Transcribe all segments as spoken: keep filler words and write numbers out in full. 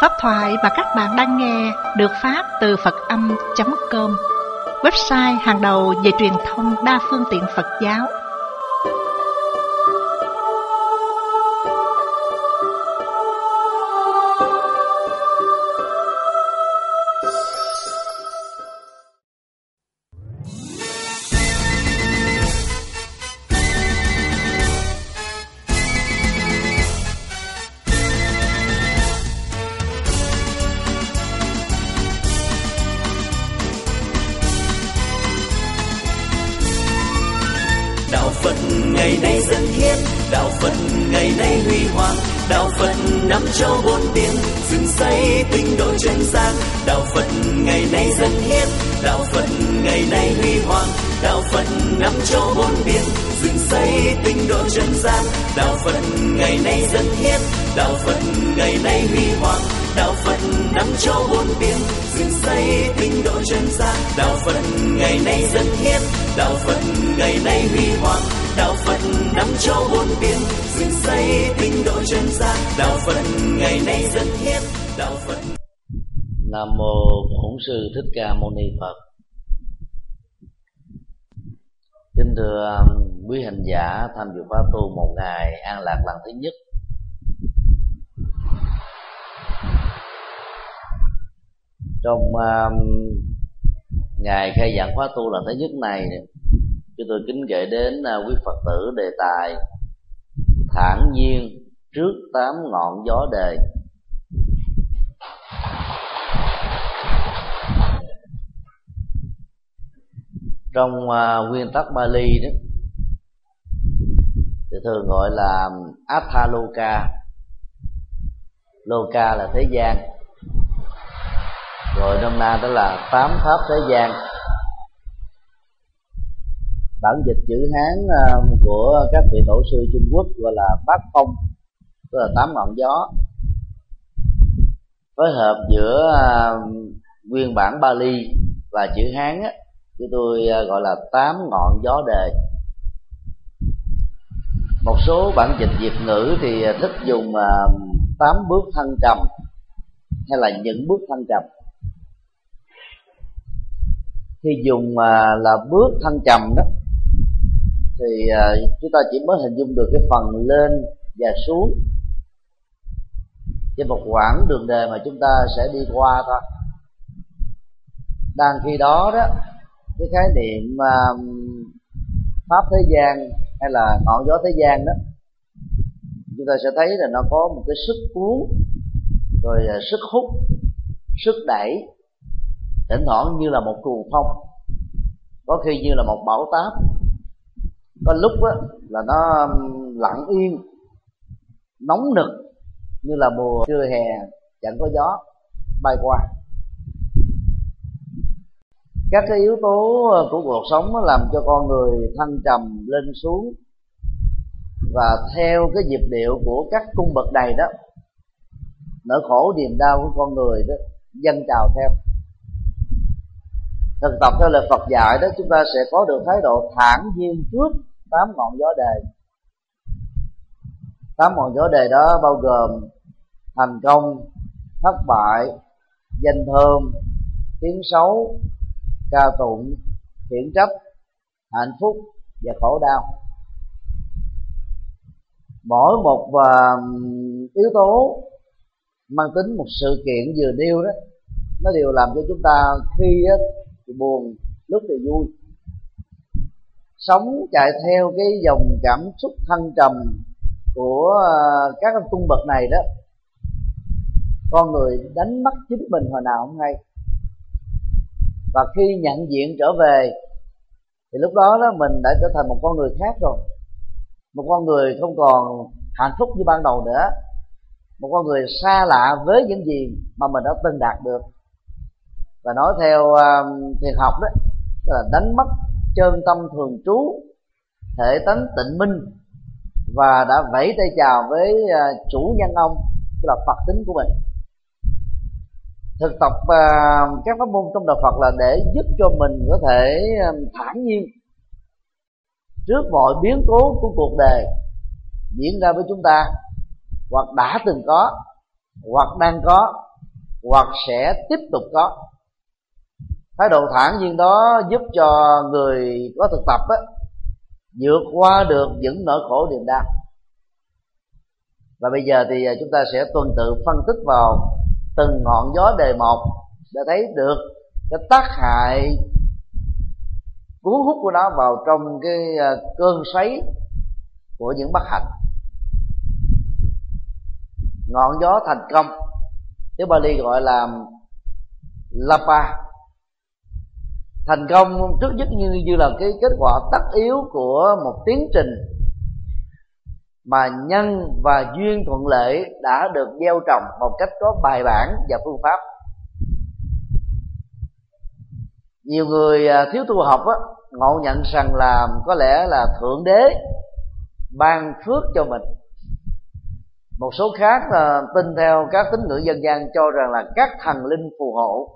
Pháp thoại mà các bạn đang nghe được phát từ Phật Âm chấm com, website hàng đầu về truyền thông đa phương tiện Phật giáo. Đạo Phật ngày nay dân hiến, đạo Phật ngày nay huy hoàng, đạo Phật năm châu bốn biển, dựng xây tinh độ chân gian. Đạo Phật ngày nay dân hiến, đạo Phật ngày nay huy hoàng, đạo Phật năm châu bốn biển, dựng xây tinh độ chân gian. Đạo Phật ngày nay dân hiến, đạo Phật ngày nay huy hoàng, đạo Phật năm châu bốn biển, dựng xây tinh độ chân gian. Đạo Phật ngày nay dân hiến, đạo Phật ngày nay huy hoàng, đạo Phật năm châu bốn biển, dựng xây tinh độ chân gian. Đạo Phật ngày nay dân hiến, đạo Phật. Nam mô Bổn Sư Thích Ca Mâu Ni Phật. Kính thưa quý hành giả tham dự khóa tu một ngày an lạc lần thứ nhất. Trong uh, ngày khai giảng khóa tu lần thứ nhất này, chúng tôi kính gửi đến uh, quý Phật tử đề tài thản nhiên trước tám ngọn gió đời. Trong uh, nguyên tắc Bali đó thì thường gọi là Atthaloka. Loka là thế gian, rồi nôm na đó là tám pháp thế gian. Bản dịch chữ Hán uh, của các vị tổ sư Trung Quốc gọi là bát phong, tức là tám ngọn gió. Phối hợp giữa uh, nguyên bản Bali và chữ Hán á, chúng tôi uh, gọi là tám ngọn gió đời. Một số bản dịch Việt ngữ thì thích dùng uh, tám bước thăng trầm hay là những bước thăng trầm. Khi dùng uh, là bước thăng trầm đó thì uh, chúng ta chỉ mới hình dung được cái phần lên và xuống trên một quãng đường đời mà chúng ta sẽ đi qua thôi. Đang khi đó đó, cái khái niệm uh, pháp thế gian hay là ngọn gió thế gian đó, chúng ta sẽ thấy là nó có một cái sức cuốn, rồi uh, sức hút, sức đẩy, thỉnh thoảng như là một cuồng phong, có khi như là một bão táp, có lúc á, là nó lặng yên, nóng nực như là mùa trưa hè chẳng có gió bay qua. Các cái yếu tố của cuộc sống làm cho con người thăng trầm lên xuống, và theo cái nhịp điệu của các cung bậc này đó, nỗi khổ niềm đau của con người đó dâng trào theo. Thực tập theo lời Phật dạy đó, chúng ta sẽ có được thái độ thản nhiên trước tám ngọn gió đời. Tám ngọn gió đời đó bao gồm thành công, thất bại, danh thơm, tiếng xấu, ca tụng, khiển trách, hạnh phúc và khổ đau. Mỗi một uh, yếu tố mang tính một sự kiện vừa nêu đó, nó đều làm cho chúng ta khi á, thì buồn, lúc thì vui. Sống chạy theo cái dòng cảm xúc thăng trầm của uh, các cung bậc này đó, con người đánh mất chính mình hồi nào không hay. Và khi nhận diện trở về thì lúc đó đó mình đã trở thành một con người khác rồi. Một con người không còn hạnh phúc như ban đầu nữa. Một con người xa lạ với những gì mà mình đã từng đạt được. Và nói theo uh, thiền học đó, tức là đánh mất chân tâm thường trú, thể tánh tịnh minh, và đã vẫy tay chào với uh, chủ nhân ông, tức là Phật tính của mình. Thực tập uh, các pháp môn trong đạo Phật là để giúp cho mình có thể uh, thản nhiên trước mọi biến cố của cuộc đời diễn ra với chúng ta, hoặc đã từng có, hoặc đang có, hoặc sẽ tiếp tục có. Thái độ thản nhiên đó giúp cho người có thực tập á, vượt qua được những nỗi khổ niềm đau. Và bây giờ thì chúng ta sẽ tuần tự phân tích vào từng ngọn gió đề một để thấy được cái tác hại cuốn hút của nó vào trong cái cơn xoáy của những bất hạnh. Ngọn gió thành công, tiếng Bali gọi là Lapa. Thành công trước nhất như như là cái kết quả tất yếu của một tiến trình mà nhân và duyên thuận lệ đã được gieo trồng một cách có bài bản và phương pháp. Nhiều người thiếu tu học á, ngộ nhận rằng là có lẽ là Thượng Đế ban phước cho mình. Một số khác là tin theo các tín ngưỡng dân gian cho rằng là các thần linh phù hộ.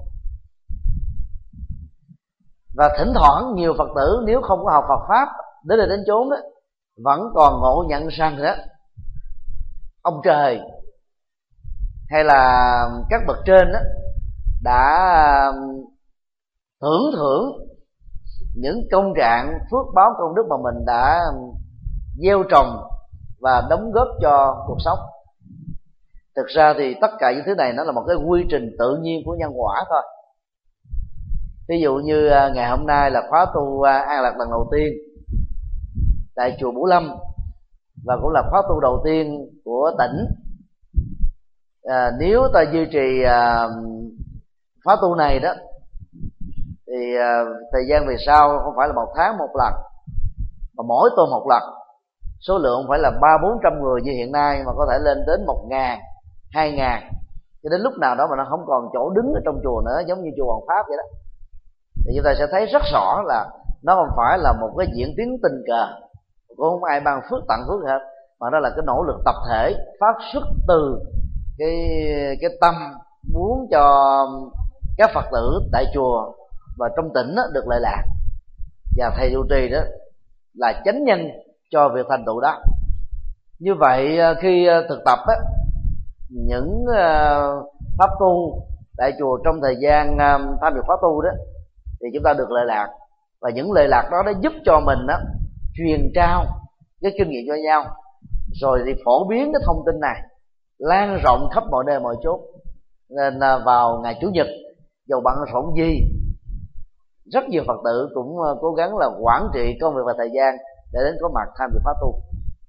Và thỉnh thoảng nhiều Phật tử nếu không có học Phật pháp đến đây đến chốn đó, vẫn còn ngộ nhận rằng đó ông trời hay là các bậc trên đó đã tưởng thưởng những công trạng phước báo công đức mà mình đã gieo trồng và đóng góp cho cuộc sống. Thực ra thì tất cả những thứ này nó là một cái quy trình tự nhiên của nhân quả thôi. Ví dụ như ngày hôm nay là khóa tu an lạc lần đầu tiên tại chùa Bửu Lâm, và cũng là khóa tu đầu tiên của tỉnh. À, nếu ta duy trì à, khóa tu này đó thì à, thời gian về sau không phải là một tháng một lần, mà mỗi tuần một lần. Số lượng không phải là ba bốn trăm người như hiện nay, mà có thể lên đến một ngàn, hai ngàn, cho đến lúc nào đó mà nó không còn chỗ đứng ở trong chùa nữa, giống như chùa Hoàng Pháp vậy đó. Thì chúng ta sẽ thấy rất rõ là nó không phải là một cái diễn tiến tình cờ, cũng không ai ban phước tặng phước hết, mà đó là cái nỗ lực tập thể phát xuất từ cái cái tâm muốn cho các Phật tử tại chùa và trong tỉnh đó được lợi lạc, và thầy trụ trì đó là chánh nhân cho việc thành tựu đó. Như vậy khi thực tập á, những pháp tu tại chùa trong thời gian tham dự khóa tu đó thì chúng ta được lợi lạc, và những lợi lạc đó đã giúp cho mình đó truyền trao cái kinh nghiệm cho nhau, rồi thì phổ biến cái thông tin này lan rộng khắp mọi nơi mọi chốn. Nên vào ngày Chủ nhật, dầu bận rộn gì, rất nhiều Phật tử cũng cố gắng là quản trị công việc và thời gian để đến có mặt tham dự khóa tu.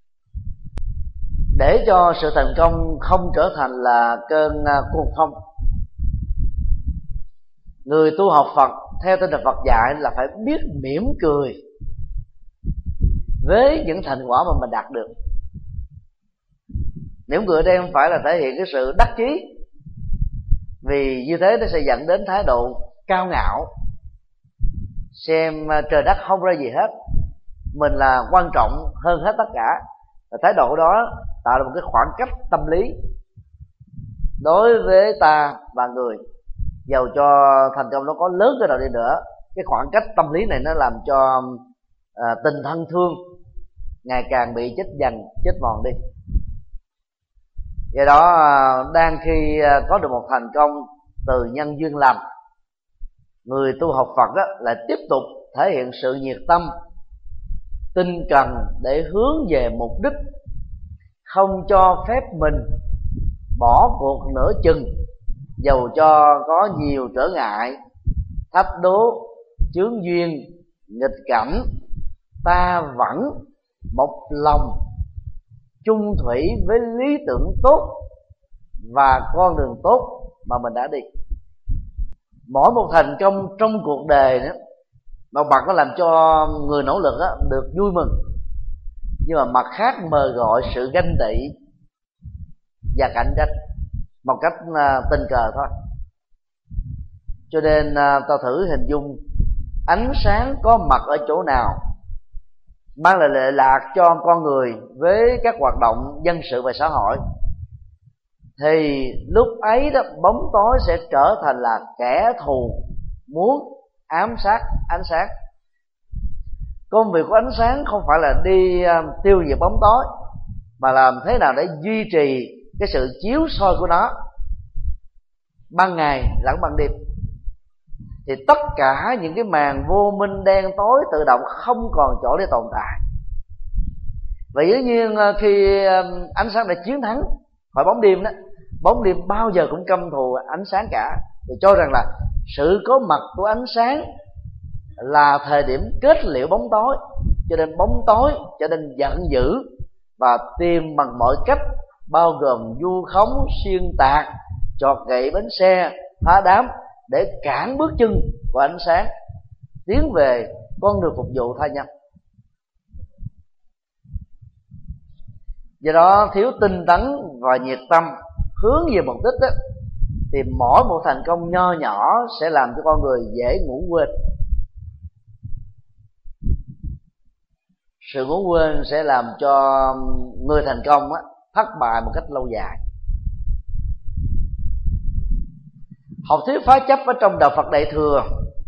Để cho sự thành công không trở thành là cơn cuồng phong, người tu học Phật theo tinh thần Phật dạy là phải biết mỉm cười với những thành quả mà mình đạt được. Mỉm cười ở đây không phải là thể hiện cái sự đắc chí, vì như thế nó sẽ dẫn đến thái độ cao ngạo, xem trời đất không ra gì hết, mình là quan trọng hơn hết tất cả. Và thái độ đó tạo ra một cái khoảng cách tâm lý đối với ta và người. Dầu cho thành công nó có lớn cái nào đi nữa, cái khoảng cách tâm lý này nó làm cho à, tình thân thương ngày càng bị chết dần, chết mòn đi. Do đó đang khi có được một thành công từ nhân duyên lành, người tu học Phật đó lại tiếp tục thể hiện sự nhiệt tâm, tinh cần để hướng về mục đích, không cho phép mình bỏ cuộc nửa chừng, dầu cho có nhiều trở ngại, thách đố, chướng duyên, nghịch cảnh. Ta vẫn một lòng chung thủy với lý tưởng tốt và con đường tốt mà mình đã đi. Mỗi một thành công trong cuộc đời đó, một mặt nó làm cho người nỗ lực đó được vui mừng, nhưng mà mặt khác mời gọi sự ganh tị và cạnh tranh một cách tình cờ thôi. Cho nên ta thử hình dung ánh sáng có mặt ở chỗ nào mang lại lệ lạc cho con người với các hoạt động dân sự và xã hội, thì lúc ấy đó bóng tối sẽ trở thành là kẻ thù muốn ám sát ánh sáng. Công việc của ánh sáng không phải là đi tiêu diệt bóng tối, mà làm thế nào để duy trì cái sự chiếu soi của nó ban ngày lẫn ban đêm, thì tất cả những cái màn vô minh đen tối tự động không còn chỗ để tồn tại. Và dĩ nhiên khi ánh sáng đã chiến thắng khỏi bóng đêm đó, bóng đêm bao giờ cũng căm thù ánh sáng cả, thì cho rằng là sự có mặt của ánh sáng là thời điểm kết liễu bóng tối, cho nên bóng tối cho nên giận dữ và tìm bằng mọi cách, bao gồm vu khống, xuyên tạc, chọt gậy bánh xe, phá đám, để cản bước chân của ánh sáng tiến về con đường phục vụ tha nhân. Do đó thiếu tinh tấn và nhiệt tâm hướng về mục đích đó, thì mỗi một thành công nho nhỏ sẽ làm cho con người dễ ngủ quên. Sự ngủ quên sẽ làm cho người thành công á, thất bại một cách lâu dài. Học thuyết phá chấp ở trong đạo Phật Đại Thừa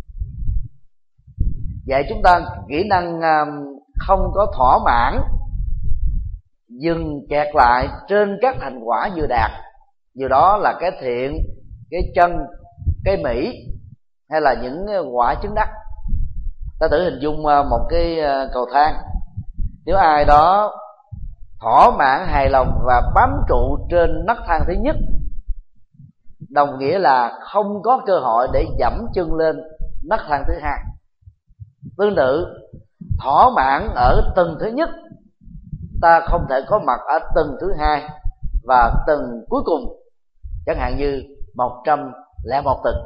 dạy chúng ta kỹ năng không có thỏa mãn, dừng kẹt lại trên các thành quả vừa đạt. Điều đó là cái thiện, cái chân, cái mỹ, hay là những quả chứng đắc. Ta thử hình dung một cái cầu thang. Nếu ai đó thỏa mãn, hài lòng và bám trụ trên nấc thang thứ nhất, đồng nghĩa là không có cơ hội để dẫm chân lên nấc thang thứ hai. Tương tự, thỏa mãn ở tầng thứ nhất, ta không thể có mặt ở tầng thứ hai và tầng cuối cùng, chẳng hạn như một trăm lẻ một tầng.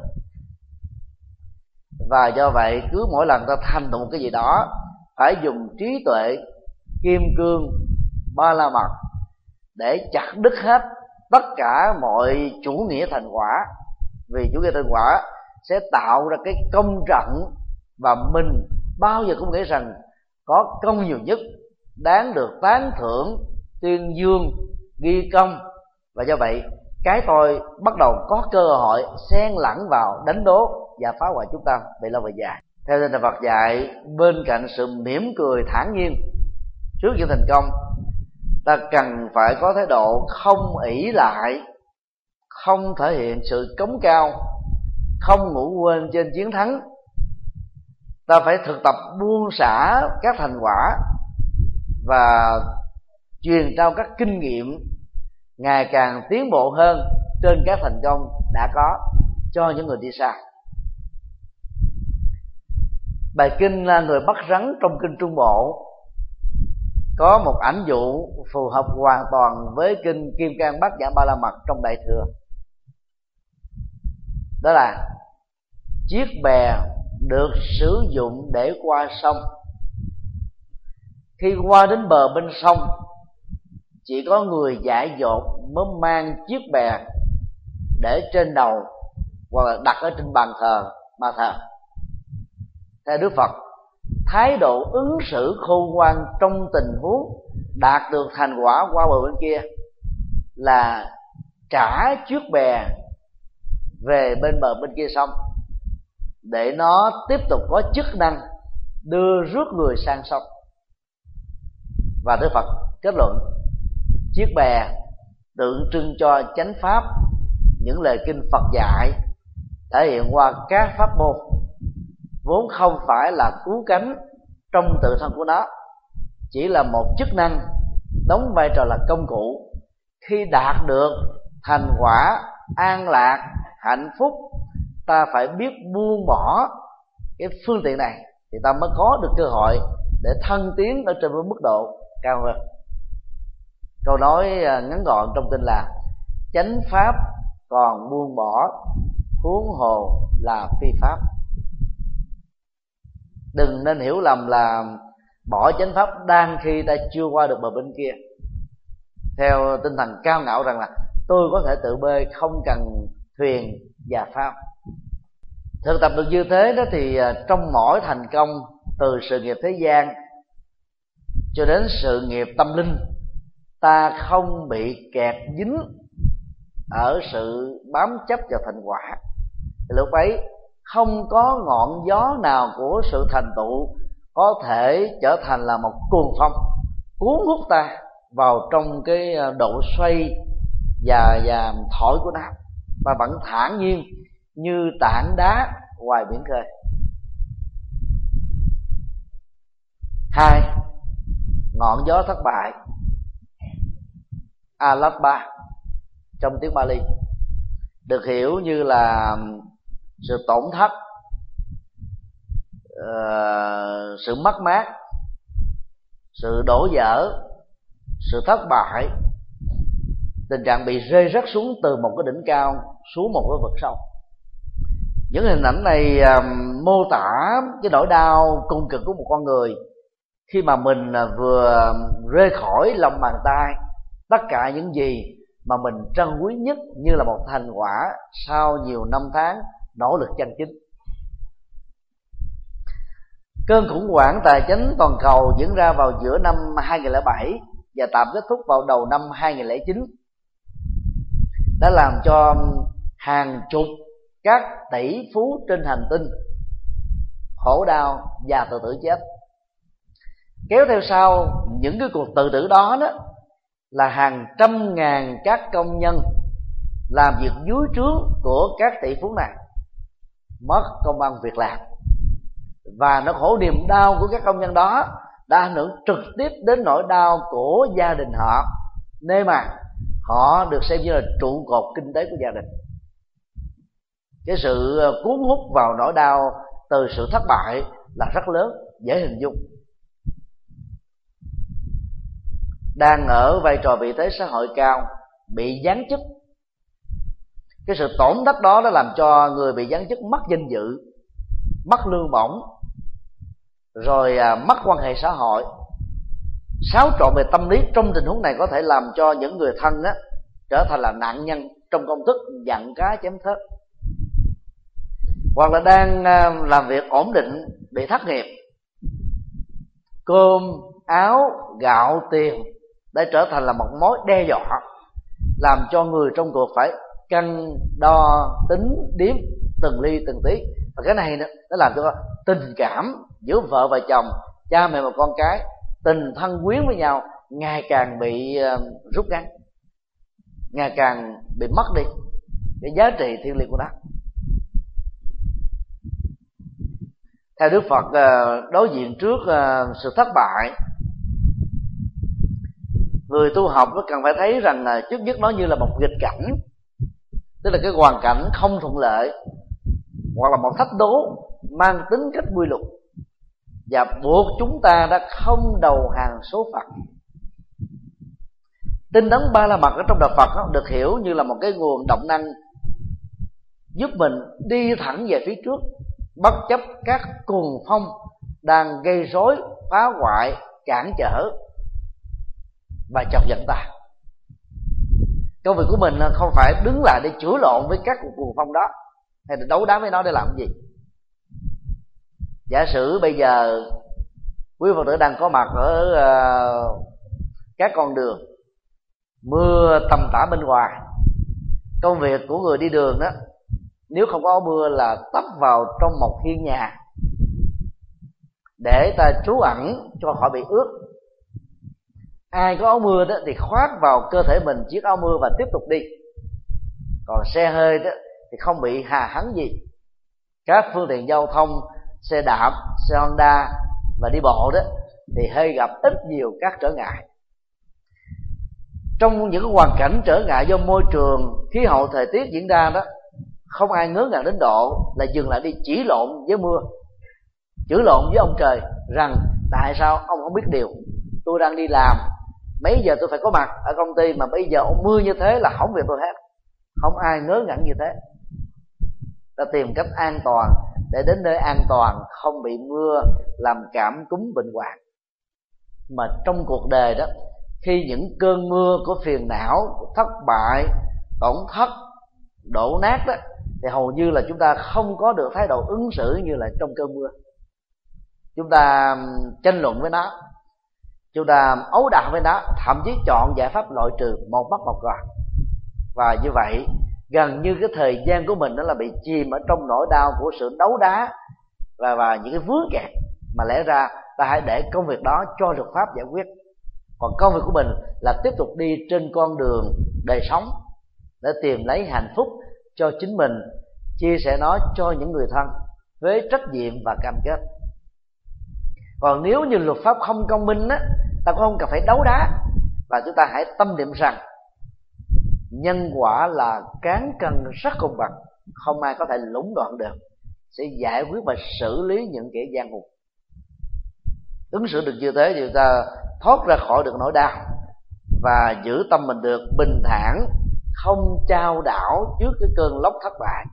Và do vậy cứ mỗi lần ta thành tựu một cái gì đó, phải dùng trí tuệ, kim cương, ba la mật để chặt đứt hết tất cả mọi chủ nghĩa thành quả. Vì chủ nghĩa thành quả sẽ tạo ra cái công trận, và mình bao giờ cũng nghĩ rằng có công nhiều nhất, đáng được tán thưởng, tuyên dương, ghi công. Và do vậy cái tôi bắt đầu có cơ hội xen lẫn vào đánh đố và phá hoại chúng ta về lâu về dài. Theo tinh thần Phật dạy, bên cạnh sự mỉm cười thản nhiên trước những thành công, ta cần phải có thái độ không ỷ lại, không thể hiện sự cống cao, không ngủ quên trên chiến thắng. Ta phải thực tập buông xả các thành quả và truyền trao các kinh nghiệm ngày càng tiến bộ hơn trên các thành công đã có cho những người đi sau. Bài kinh là Người bắt rắn trong kinh Trung Bộ có một ảnh dụ phù hợp hoàn toàn với kinh Kim Cang Bát Nhã Ba La Mật trong Đại Thừa. Đó là chiếc bè được sử dụng để qua sông. Khi qua đến bờ bên sông, chỉ có người dại dột mới mang chiếc bè để trên đầu hoặc là đặt ở trên bàn thờ mà thờ. Theo Đức Phật, thái độ ứng xử khôn ngoan trong tình huống đạt được thành quả qua bờ bên kia là trả chiếc bè về bên bờ bên kia sông, để nó tiếp tục có chức năng đưa rước người sang sông. Và Đức Phật kết luận, chiếc bè tượng trưng cho chánh pháp, những lời kinh Phật dạy thể hiện qua các pháp môn, vốn không phải là cứu cánh trong tự thân của nó, chỉ là một chức năng đóng vai trò là công cụ. Khi đạt được thành quả an lạc, hạnh phúc, ta phải biết buông bỏ cái phương tiện này, thì ta mới có được cơ hội để thăng tiến ở trên một mức độ cao hơn. Câu nói ngắn gọn trong kinh là chánh pháp còn buông bỏ, huống hồ là phi pháp. Đừng nên hiểu lầm là bỏ chánh pháp đang khi ta chưa qua được bờ bên kia, theo tinh thần cao ngạo rằng là tôi có thể tự bơi, không cần thuyền và phao. Thực tập được như thế đó thì trong mỗi thành công, từ sự nghiệp thế gian cho đến sự nghiệp tâm linh, ta không bị kẹt dính ở sự bám chấp vào thành quả. Thì lúc ấy không có ngọn gió nào của sự thành tựu có thể trở thành là một cuồng phong cuốn hút ta vào trong cái độ xoay và và thổi của nó. và vẫn thản nhiên như tảng đá ngoài biển khơi. Hai, ngọn gió thất bại, Alatba trong tiếng Bali, được hiểu như là sự tổn thất, uh, sự mất mát, sự đổ vỡ, sự thất bại, tình trạng bị rơi rớt xuống từ một cái đỉnh cao xuống một cái vực sâu. Những hình ảnh này uh, mô tả cái nỗi đau cung cực của một con người khi mà mình uh, vừa rơi khỏi lòng bàn tay tất cả những gì mà mình trân quý nhất như là một thành quả sau nhiều năm tháng nỗ lực chân chính. Cơn khủng hoảng tài chính toàn cầu diễn ra vào giữa năm hai không không bảy và tạm kết thúc vào đầu năm hai không không chín đã làm cho hàng chục các tỷ phú trên hành tinh khổ đau và tự tử chết. Kéo theo sau những cái cuộc tự tử đó đó là hàng trăm ngàn các công nhân làm việc dưới trướng của các tỷ phú này mất công ăn việc làm, và nó khổ niềm đau của các công nhân đó đã ảnh hưởng trực tiếp đến nỗi đau của gia đình họ, nơi mà họ được xem như là trụ cột kinh tế của gia đình. Cái sự cuốn hút vào nỗi đau từ sự thất bại là rất lớn, dễ hình dung. Đang ở vai trò vị thế xã hội cao bị giáng chức, cái sự tổn thất đó đã làm cho người bị giáng chức mất danh dự, mất lương bổng, rồi mất quan hệ xã hội. Xáo trộn về tâm lý trong tình huống này có thể làm cho những người thân đó trở thành là nạn nhân trong công thức giận cá chém thớt. Hoặc là đang làm việc ổn định bị thất nghiệp, cơm áo gạo tiền đã trở thành là một mối đe dọa, làm cho người trong cuộc phải cân đo tính điếm từng ly từng tí. Và cái này nó làm cho tình cảm giữa vợ và chồng, cha mẹ và con cái, tình thân quyến với nhau ngày càng bị rút ngắn, ngày càng bị mất đi cái giá trị thiêng liêng của nó. Theo Đức Phật, đối diện trước sự thất bại, người tu học nó cần phải thấy rằng trước nhất nó như là một nghịch cảnh, tức là cái hoàn cảnh không thuận lợi hoặc là một thách đố mang tính cách quy luật, và buộc chúng ta đã không đầu hàng số phận. Tinh tấn ba la mật ở trong đạo Phật đó, được hiểu như là một cái nguồn động năng giúp mình đi thẳng về phía trước, bất chấp các cuồng phong đang gây rối, phá hoại, cản trở và chọc giận ta. Công việc của mình không phải đứng lại để chửi lộn với các cuồng phong đó, hay là đấu đá với nó để làm gì. Giả sử bây giờ quý Phật tử đang có mặt ở uh, các con đường, mưa tầm tã bên ngoài, công việc của người đi đường đó, nếu không có áo mưa là tấp vào trong một hiên nhà để ta trú ẩn cho khỏi bị ướt. Ai có áo mưa đó thì khoác vào cơ thể mình chiếc áo mưa và tiếp tục đi. Còn xe hơi đó thì không bị hà hấn gì. Các phương tiện giao thông, xe đạp, xe Honda và đi bộ đó thì hơi gặp ít nhiều các trở ngại. Trong những hoàn cảnh trở ngại do môi trường, khí hậu, thời tiết diễn ra đó, không ai ngớ ngàng đến độ là dừng lại đi chỉ lộn với mưa, chửi lộn với ông trời rằng tại sao ông không biết điều, tôi đang đi làm, mấy giờ tôi phải có mặt ở công ty mà bây giờ ông mưa như thế là hỏng việc tôi hết. Không ai ngớ ngẩn như thế. Ta tìm cách an toàn để đến nơi an toàn, không bị mưa làm cảm cúm bệnh hoạn. Mà trong cuộc đời đó, khi những cơn mưa của phiền não, của thất bại, tổn thất, đổ nát đó, thì hầu như là chúng ta không có được thái độ ứng xử như là trong cơn mưa. Chúng ta tranh luận với nó, chúng ta ấu đả với nó, thậm chí chọn giải pháp loại trừ một mất một còn. Và như vậy gần như cái thời gian của mình đó là bị chìm ở trong nỗi đau của sự đấu đá và, và những cái vướng kẹt, mà lẽ ra ta hãy để công việc đó cho luật pháp giải quyết. Còn công việc của mình là tiếp tục đi trên con đường đời sống để tìm lấy hạnh phúc cho chính mình, chia sẻ nó cho những người thân với trách nhiệm và cam kết. Còn nếu như luật pháp không công minh á, ta cũng không cần phải đấu đá, và chúng ta hãy tâm niệm rằng nhân quả là cán cân rất công bằng, không ai có thể lũng đoạn được, sẽ giải quyết và xử lý những kẻ gian hùng. Ứng xử được như thế thì chúng ta thoát ra khỏi được nỗi đau và giữ tâm mình được bình thản, không chao đảo trước cái cơn lốc thất bại.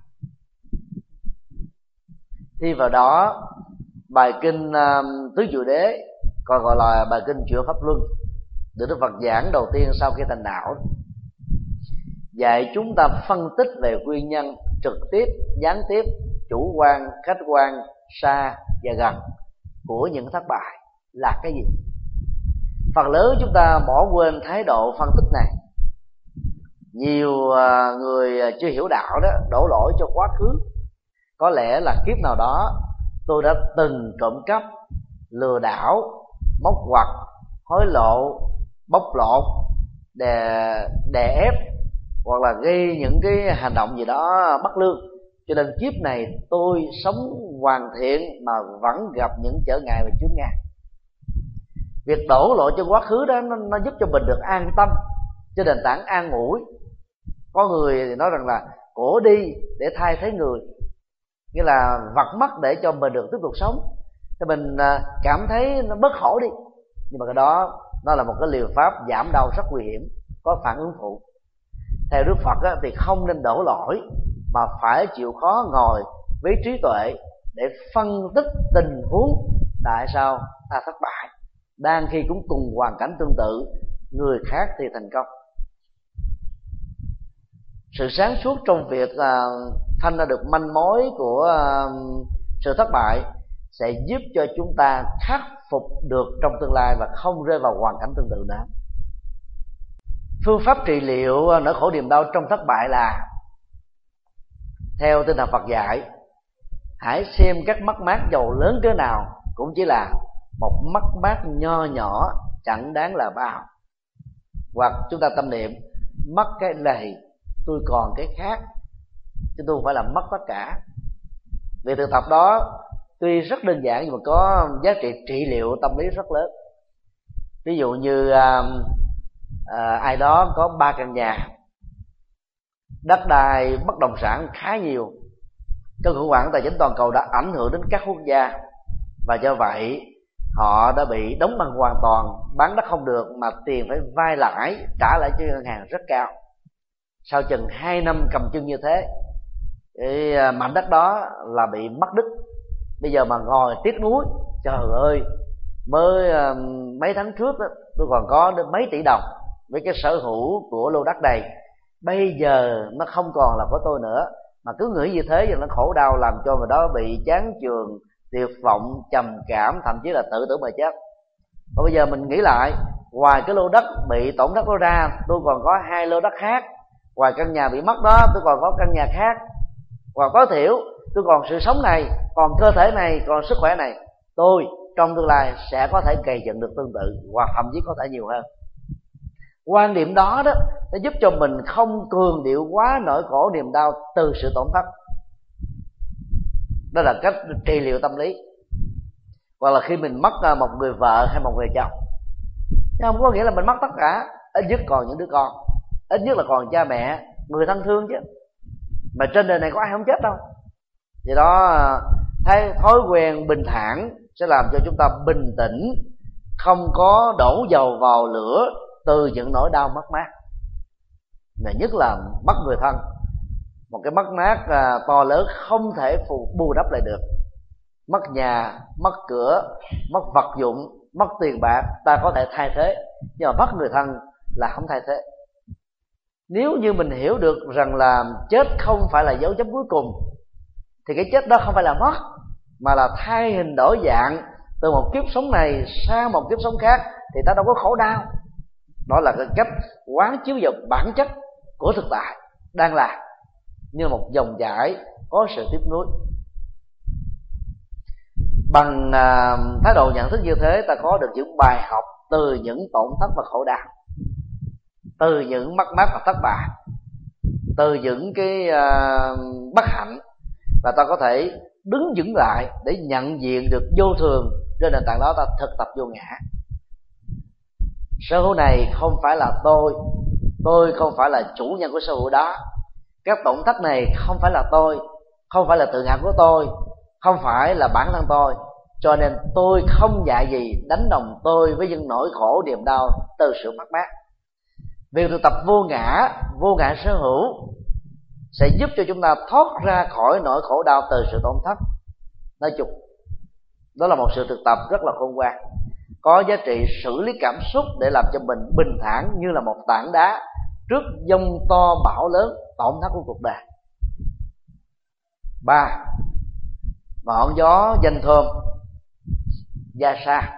Thi vào đó, bài kinh uh, Tứ Diệu Đế, còn gọi là bài kinh Chuyển Pháp Luân, được Đức Phật giảng đầu tiên sau khi thành đạo, dạy chúng ta phân tích về nguyên nhân trực tiếp, gián tiếp, chủ quan, khách quan, xa và gần của những thất bại là cái gì. Phần lớn chúng ta bỏ quên thái độ phân tích này. Nhiều người chưa hiểu đạo đó đổ lỗi cho quá khứ. Có lẽ là kiếp nào đó tôi đã từng trộm cắp, lừa đảo, móc ngoặt, hối lộ, bóc lột, đè, đè ép, hoặc là gây những cái hành động gì đó bất lương, cho nên kiếp này tôi sống hoàn thiện mà vẫn gặp những trở ngại và chướng ngại. Việc đổ lỗi cho quá khứ đó nó, nó giúp cho mình được an tâm trên nền tảng an ủi. Có người thì nói rằng là cổ đi để thay thế người, nghĩa là vật mất để cho mình được tiếp tục sống, thì mình cảm thấy nó bớt khổ đi. Nhưng mà cái đó nó là một cái liều pháp giảm đau rất nguy hiểm, có phản ứng phụ. Theo Đức Phật á, thì không nên đổ lỗi, mà phải chịu khó ngồi với trí tuệ để phân tích tình huống tại sao ta thất bại, đang khi cũng cùng hoàn cảnh tương tự, người khác thì thành công. Sự sáng suốt trong việc uh, thanh ra được manh mối của uh, sự thất bại sẽ giúp cho chúng ta khắc phục được trong tương lai và không rơi vào hoàn cảnh tương tự nữa. Phương pháp trị liệu nỗi khổ niềm đau trong thất bại là, theo tinh thần Phật dạy, hãy xem các mất mát dầu lớn cỡ nào cũng chỉ là một mất mát nho nhỏ, chẳng đáng là bao. Hoặc chúng ta tâm niệm, mất cái này tôi còn cái khác, chứ tôi không phải là mất tất cả. Việc thực tập đó tuy rất đơn giản nhưng mà có giá trị trị liệu tâm lý rất lớn. Ví dụ như à, à, ai đó có ba căn nhà, đất đai bất động sản khá nhiều, cơn khủng hoảng tài chính toàn cầu đã ảnh hưởng đến các quốc gia, và do vậy họ đã bị đóng băng hoàn toàn, bán đất không được mà tiền phải vay lãi trả lại cho ngân hàng rất cao. Sau chừng hai năm cầm chân như thế, cái mảnh đất đó là bị mất đứt. Bây giờ mà ngồi tiếc nuối, trời ơi, mới uh, mấy tháng trước đó, tôi còn có đến mấy tỷ đồng với cái sở hữu của lô đất này, bây giờ nó không còn là của tôi nữa. Mà cứ nghĩ như thế thì nó khổ đau, làm cho người đó bị chán chường, tuyệt vọng, trầm cảm, thậm chí là tự tử mà chết. Và bây giờ mình nghĩ lại, ngoài cái lô đất bị tổn thất đó ra, tôi còn có hai lô đất khác. Ngoài căn nhà bị mất đó, tôi còn có căn nhà khác. Và tối thiểu tôi còn sự sống này, còn cơ thể này, còn sức khỏe này, tôi trong tương lai sẽ có thể gây dựng được tương tự, hoặc thậm chí có thể nhiều hơn. Quan điểm đó đó nó giúp cho mình không cường điệu quá nỗi khổ niềm đau từ sự tổn thất. Đó là cách trị liệu tâm lý. Hoặc là khi mình mất một người vợ hay một người chồng, nhưng không có nghĩa là mình mất tất cả. Ít nhất còn những đứa con, ít nhất là còn cha mẹ, người thân thương chứ. Mà trên đời này có ai không chết đâu. Vì đó, thấy thói quen bình thản sẽ làm cho chúng ta bình tĩnh, không có đổ dầu vào lửa từ những nỗi đau mất mát. Mà nhất là mất người thân, một cái mất mát à, to lớn không thể phù bù đắp lại được. Mất nhà, mất cửa, mất vật dụng, mất tiền bạc ta có thể thay thế, nhưng mà mất người thân là không thay thế. Nếu như mình hiểu được rằng là chết không phải là dấu chấm cuối cùng, thì cái chết đó không phải là mất, mà là thay hình đổi dạng từ một kiếp sống này sang một kiếp sống khác, thì ta đâu có khổ đau. Đó là cái cách quán chiếu vào bản chất của thực tại đang là, như một dòng chảy có sự tiếp nối. Bằng à, thái độ nhận thức như thế, ta có được những bài học từ những tổn thất và khổ đau, từ những mất mát và thất bại, từ những cái uh, bất hạnh, và ta có thể đứng vững lại để nhận diện được vô thường. Trên nền tảng đó ta thực tập vô ngã. Sở hữu này không phải là tôi, tôi không phải là chủ nhân của sở hữu đó. Các tổn thất này không phải là tôi, không phải là tự ngã của tôi, không phải là bản thân tôi. Cho nên tôi không dạy gì đánh đồng tôi với những nỗi khổ niềm đau từ sự mất mát. Việc thực tập vô ngã, vô ngã sở hữu sẽ giúp cho chúng ta thoát ra khỏi nỗi khổ đau từ sự tổn thất. Nói chung, đó là một sự thực tập rất là khôn ngoan, có giá trị xử lý cảm xúc để làm cho mình bình thản như là một tảng đá trước giông to bão lớn tổn thất của cuộc đời. Ba, ngọn gió danh thơm gia sa.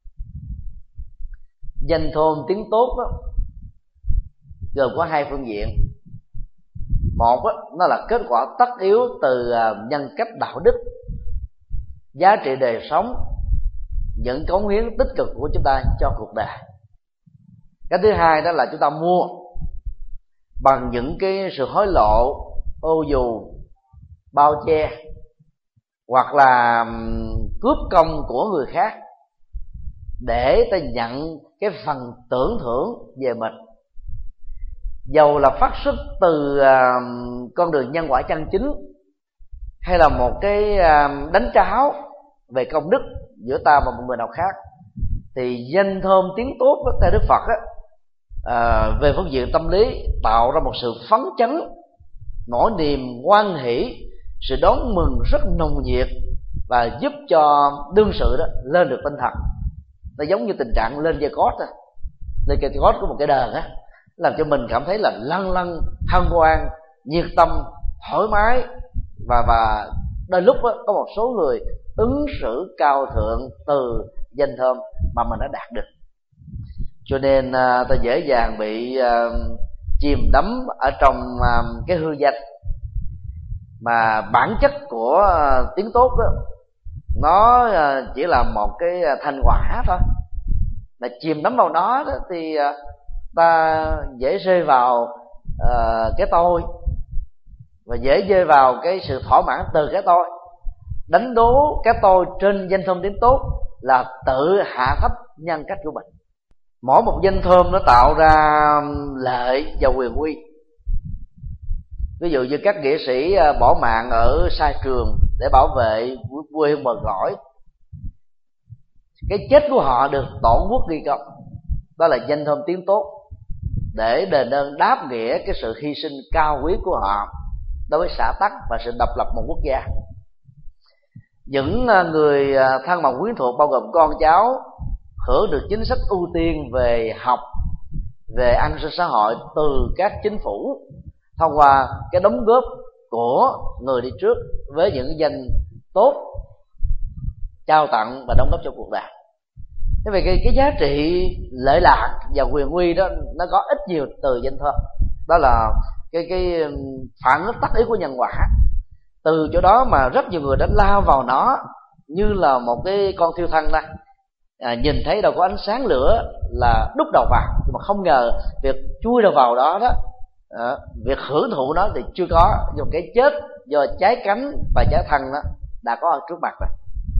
Danh thơm tiếng tốt đó, gồm có hai phương diện. Một đó, nó là kết quả tất yếu từ nhân cách đạo đức, giá trị đời sống, những cống hiến tích cực của chúng ta cho cuộc đời. Cái thứ hai đó là chúng ta mua bằng những cái sự hối lộ, ô dù, bao che, hoặc là cướp công của người khác để ta nhận cái phần tưởng thưởng về mình. Dầu là phát xuất từ uh, con đường nhân quả chân chính, hay là một cái uh, đánh tráo về công đức giữa ta và một người nào khác, thì danh thơm tiếng tốt đó, theo Đức Phật đó, uh, về phương diện tâm lý tạo ra một sự phấn chấn, nỗi niềm hoan hỷ, sự đón mừng rất nồng nhiệt, và giúp cho đương sự đó lên được tinh thần. Nó giống như tình trạng lên dây cót thôi, lên dây cót của một cái đờn á, làm cho mình cảm thấy là lăn lăn, hân hoan, nhiệt tâm, thoải mái, và và đôi lúc đó, có một số người ứng xử cao thượng từ danh thơm mà mình đã đạt được. Cho nên uh, ta dễ dàng bị uh, chìm đắm ở trong uh, cái hư danh, mà bản chất của uh, tiếng tốt đó, nó uh, chỉ là một cái thành quả thôi. Mà chìm đắm vào đó, đó thì uh, ta dễ rơi vào uh, cái tôi, và dễ rơi vào cái sự thỏa mãn từ cái tôi. Đánh đố cái tôi trên danh thơm tiếng tốt là tự hạ thấp nhân cách của mình. Mỗi một danh thơm nó tạo ra lợi và quyền uy. Ví dụ như các nghệ sĩ bỏ mạng ở sai trường để bảo vệ quê hương bờ cõi, cái chết của họ được tổn quốc ghi công, đó là danh thơm tiếng tốt, để đền ơn đáp nghĩa cái sự hy sinh cao quý của họ đối với xã tắc và sự độc lập một quốc gia. Những người thân bằng quyến thuộc bao gồm con cháu hưởng được chính sách ưu tiên về học, về an sinh xã hội từ các chính phủ thông qua cái đóng góp của người đi trước với những danh tốt trao tặng và đóng góp cho cuộc đời. Thế vì cái, cái giá trị lợi lạc và quyền uy đó nó có ít nhiều từ danh thơm. Đó là cái cái phản ứng tất yếu của nhân quả. Từ chỗ đó mà rất nhiều người đã lao vào nó như là một cái con thiêu thân đó. À, nhìn thấy đâu có ánh sáng lửa là đút đầu vào, nhưng mà không ngờ việc chui đầu vào đó đó, à, việc hưởng thụ nó thì chưa có, nhưng cái chết do cháy cánh và cháy thân đó đã có ở trước mặt rồi.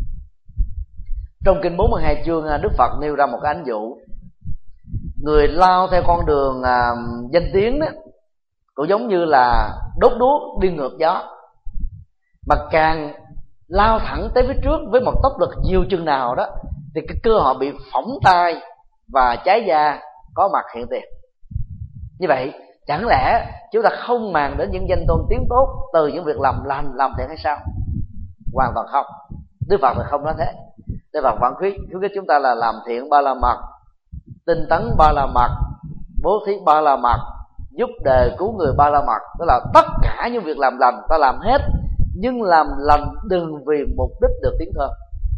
Trong kinh bốn mươi hai chương, Đức Phật nêu ra một cái ánh dụ. Người lao theo con đường à, danh tiếng đó cũng giống như là đốt đuốc đi ngược gió, mà càng lao thẳng tới phía trước với một tốc lực nhiều chừng nào đó thì cái cơ hội bị phỏng tai và cháy da có mặt hiện tiền. Như vậy chẳng lẽ chúng ta không màng đến những danh tôn tiếng tốt từ những việc làm lành làm thiện hay sao? Hoàn toàn không. Đức Phật thì không nói thế. Đức Phật vẫn khuyến khích chúng ta là làm thiện ba la mật, tinh tấn ba la mật, bố thí ba la mật, giúp đời cứu người ba la mật. Tức là tất cả những việc làm lành ta làm hết, nhưng làm lành đừng vì mục đích được tiếng thơm,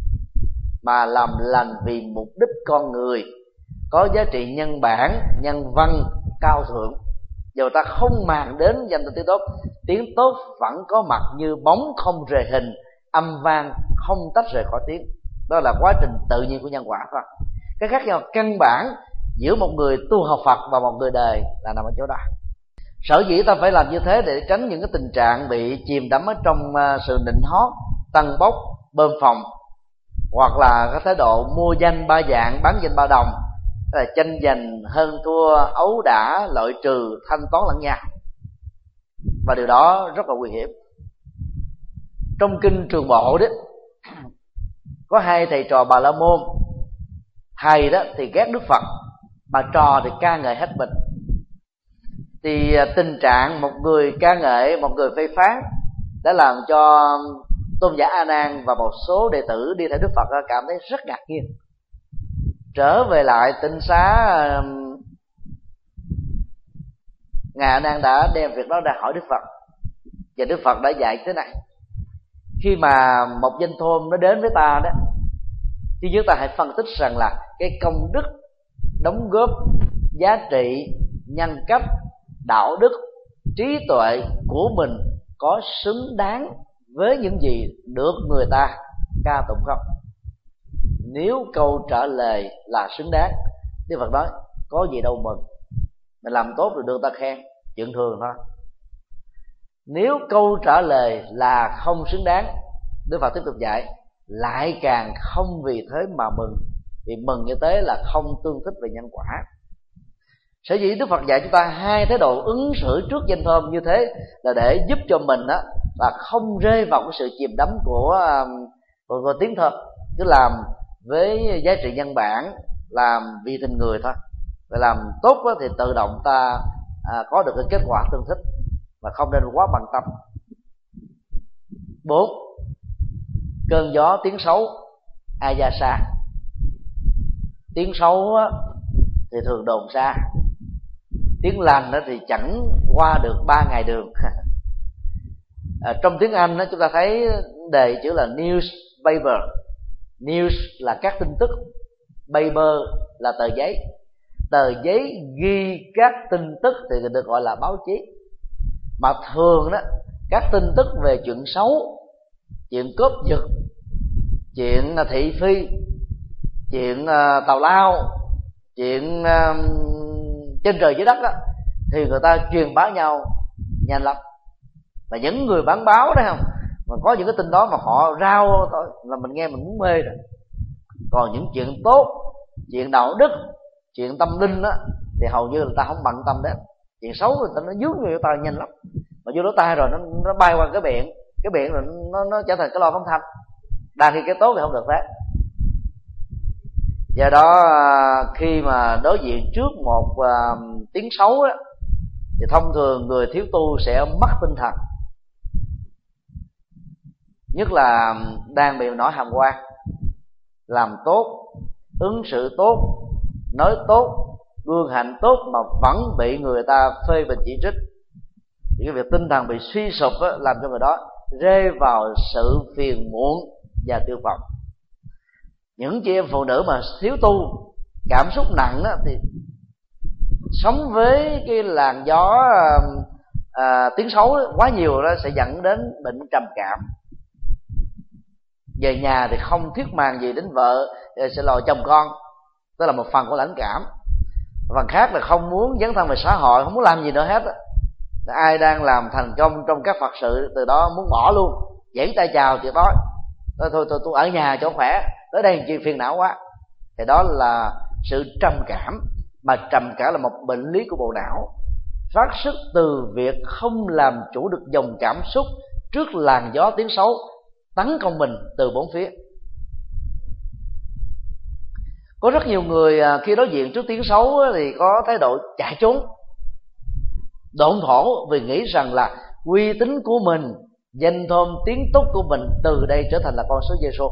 mà làm lành vì mục đích con người có giá trị nhân bản, nhân văn cao thượng. Dù ta không màng đến danh tiếng tốt, tiếng tốt vẫn có mặt như bóng không rời hình, âm vang không tách rời khỏi tiếng. Đó là quá trình tự nhiên của nhân quả thôi. Cái khác nhau căn bản giữa một người tu học Phật và một người đời là nằm ở chỗ đó. Sở dĩ ta phải làm như thế để tránh những cái tình trạng bị chìm đắm ở trong sự nịnh hót, tăng bốc, bơm phòng, hoặc là cái thái độ mua danh ba dạng, bán danh ba đồng, là tranh giành, hơn thua, ấu đả, loại trừ, thanh toán lẫn nhau. Và điều đó rất là nguy hiểm. Trong kinh Trường Bộ đó có hai thầy trò Bà La Môn. Thầy đó thì ghét Đức Phật, bà trò thì ca ngợi hết mình. Thì tình trạng một người ca ngợi, một người phê phán đã làm cho tôn giả A Nan và một số đệ tử đi theo Đức Phật cảm thấy rất ngạc nhiên. Trở về lại tinh xá, ngài A Nan đã đem việc đó ra hỏi Đức Phật, và Đức Phật đã dạy thế này: khi mà một danh thôn nó đến với ta đó, thì chúng ta hãy phân tích rằng là cái công đức, đóng góp, giá trị, nhân cách, đạo đức, trí tuệ của mình có xứng đáng với những gì được người ta ca tụng không? Nếu câu trả lời là xứng đáng, Đức Phật nói có gì đâu mừng, mình làm tốt rồi được ta khen, chuyện thường thôi. Nếu câu trả lời là không xứng đáng, Đức Phật tiếp tục dạy lại càng không vì thế mà mừng, vì mừng như thế là không tương thích về nhân quả. Sở dĩ Đức Phật dạy chúng ta hai thái độ ứng xử trước danh thơm như thế là để giúp cho mình đó là không rơi vào cái sự chìm đắm của, của, của tiếng thơm, cứ làm với giá trị nhân bản, làm vì tình người thôi. Và làm tốt đó thì tự động ta à, có được cái kết quả tương thích, và không nên quá bận tâm. Bốn, cơn gió tiếng xấu Ayasa. Tiếng xấu á, thì thường đồn xa, tiếng lành đó thì chẳng qua được ba ngày đường. À, trong tiếng Anh đó, chúng ta thấy đề chữ là newspaper. News là các tin tức, paper là tờ giấy. Tờ giấy ghi các tin tức thì được gọi là báo chí. Mà thường đó, các tin tức về chuyện xấu, chuyện cướp giật, chuyện thị phi, chuyện uh, tào lao, chuyện uh, trên trời dưới đất đó, thì người ta truyền bá nhau nhanh lắm. Và những người bán báo đấy không, mà có những cái tin đó mà họ rao thôi là mình nghe mình muốn mê rồi. Còn những chuyện tốt, chuyện đạo đức, chuyện tâm linh đó, thì hầu như người ta không bận tâm đến. Chuyện xấu người ta nó dướng người ta nhanh lắm, mà vô lỗ tai rồi nó, nó bay qua cái miệng, cái miệng rồi nó, nó trở thành cái loa phóng thanh. Đang khi cái tốt thì không được thế. Do đó khi mà đối diện trước một uh, tiếng xấu đó, thì thông thường người thiếu tu sẽ mất tinh thần, nhất là đang bị nổi hàm quan. Làm tốt, ứng xử tốt, nói tốt, gương hạnh tốt mà vẫn bị người ta phê bình chỉ trích, thì cái việc tinh thần bị suy sụp đó, làm cho người đó rơi vào sự phiền muộn và tiêu vọng. Những chị em phụ nữ mà thiếu tu, cảm xúc nặng đó, thì sống với cái làn gió à, tiếng xấu đó, quá nhiều đó sẽ dẫn đến bệnh trầm cảm. Về nhà thì không thiết màng gì đến vợ, sẽ lòi chồng con, đó là một phần của lãnh cảm. Phần khác là không muốn dấn thân về xã hội, không muốn làm gì nữa hết. Ai đang làm thành công trong các Phật sự, từ đó muốn bỏ luôn, giãy tay chào tuyệt đối. Thôi thôi tôi, tôi ở nhà cho khỏe, tới đây chuyện phiền não quá. Thì đó là sự trầm cảm, mà trầm cảm là một bệnh lý của bộ não, phát xuất từ việc không làm chủ được dòng cảm xúc trước làn gió tiếng xấu tấn công mình từ bốn phía. Có rất nhiều người khi đối diện trước tiếng xấu thì có thái độ chạy trốn, độn thổ, vì nghĩ rằng là uy tín của mình, danh thơm tiếng tốt của mình từ đây trở thành là con số Giêsu.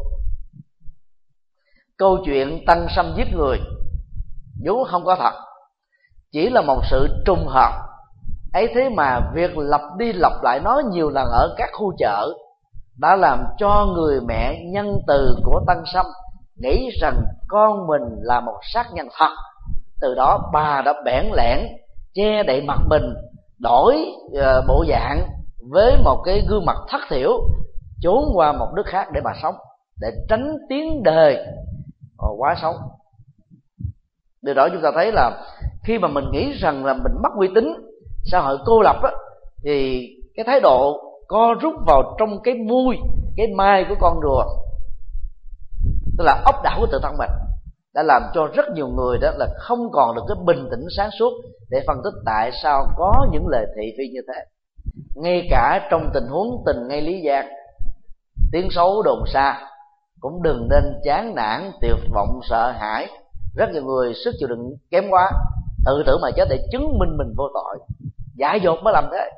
Câu chuyện Tăng Sâm giết người vốn không có thật, chỉ là một sự trùng hợp ấy. Thế mà việc lặp đi lặp lại nói nhiều lần ở các khu chợ đã làm cho người mẹ nhân từ của Tăng Sâm nghĩ rằng con mình là một sát nhân thật. Từ đó bà đã bẽn lẽn che đậy mặt mình, đổi uh, bộ dạng với một cái gương mặt thất thiểu, trốn qua một nước khác để bà sống, để tránh tiếng đời uh, quá xấu. Điều đó chúng ta thấy là khi mà mình nghĩ rằng là mình mất uy tín, xã hội cô lập á, thì cái thái độ co rút vào trong cái mui, cái mai của con rùa, tức là ốc đảo của tự thân mình, đã làm cho rất nhiều người đó là không còn được cái bình tĩnh sáng suốt để phân tích tại sao có những lời thị phi như thế. Ngay cả trong tình huống tình ngay lý gian, tiếng xấu đồn xa, cũng đừng nên chán nản, tuyệt vọng, sợ hãi. Rất nhiều người sức chịu đựng kém quá, tự tử mà chết để chứng minh mình vô tội, dại dột mới làm thế.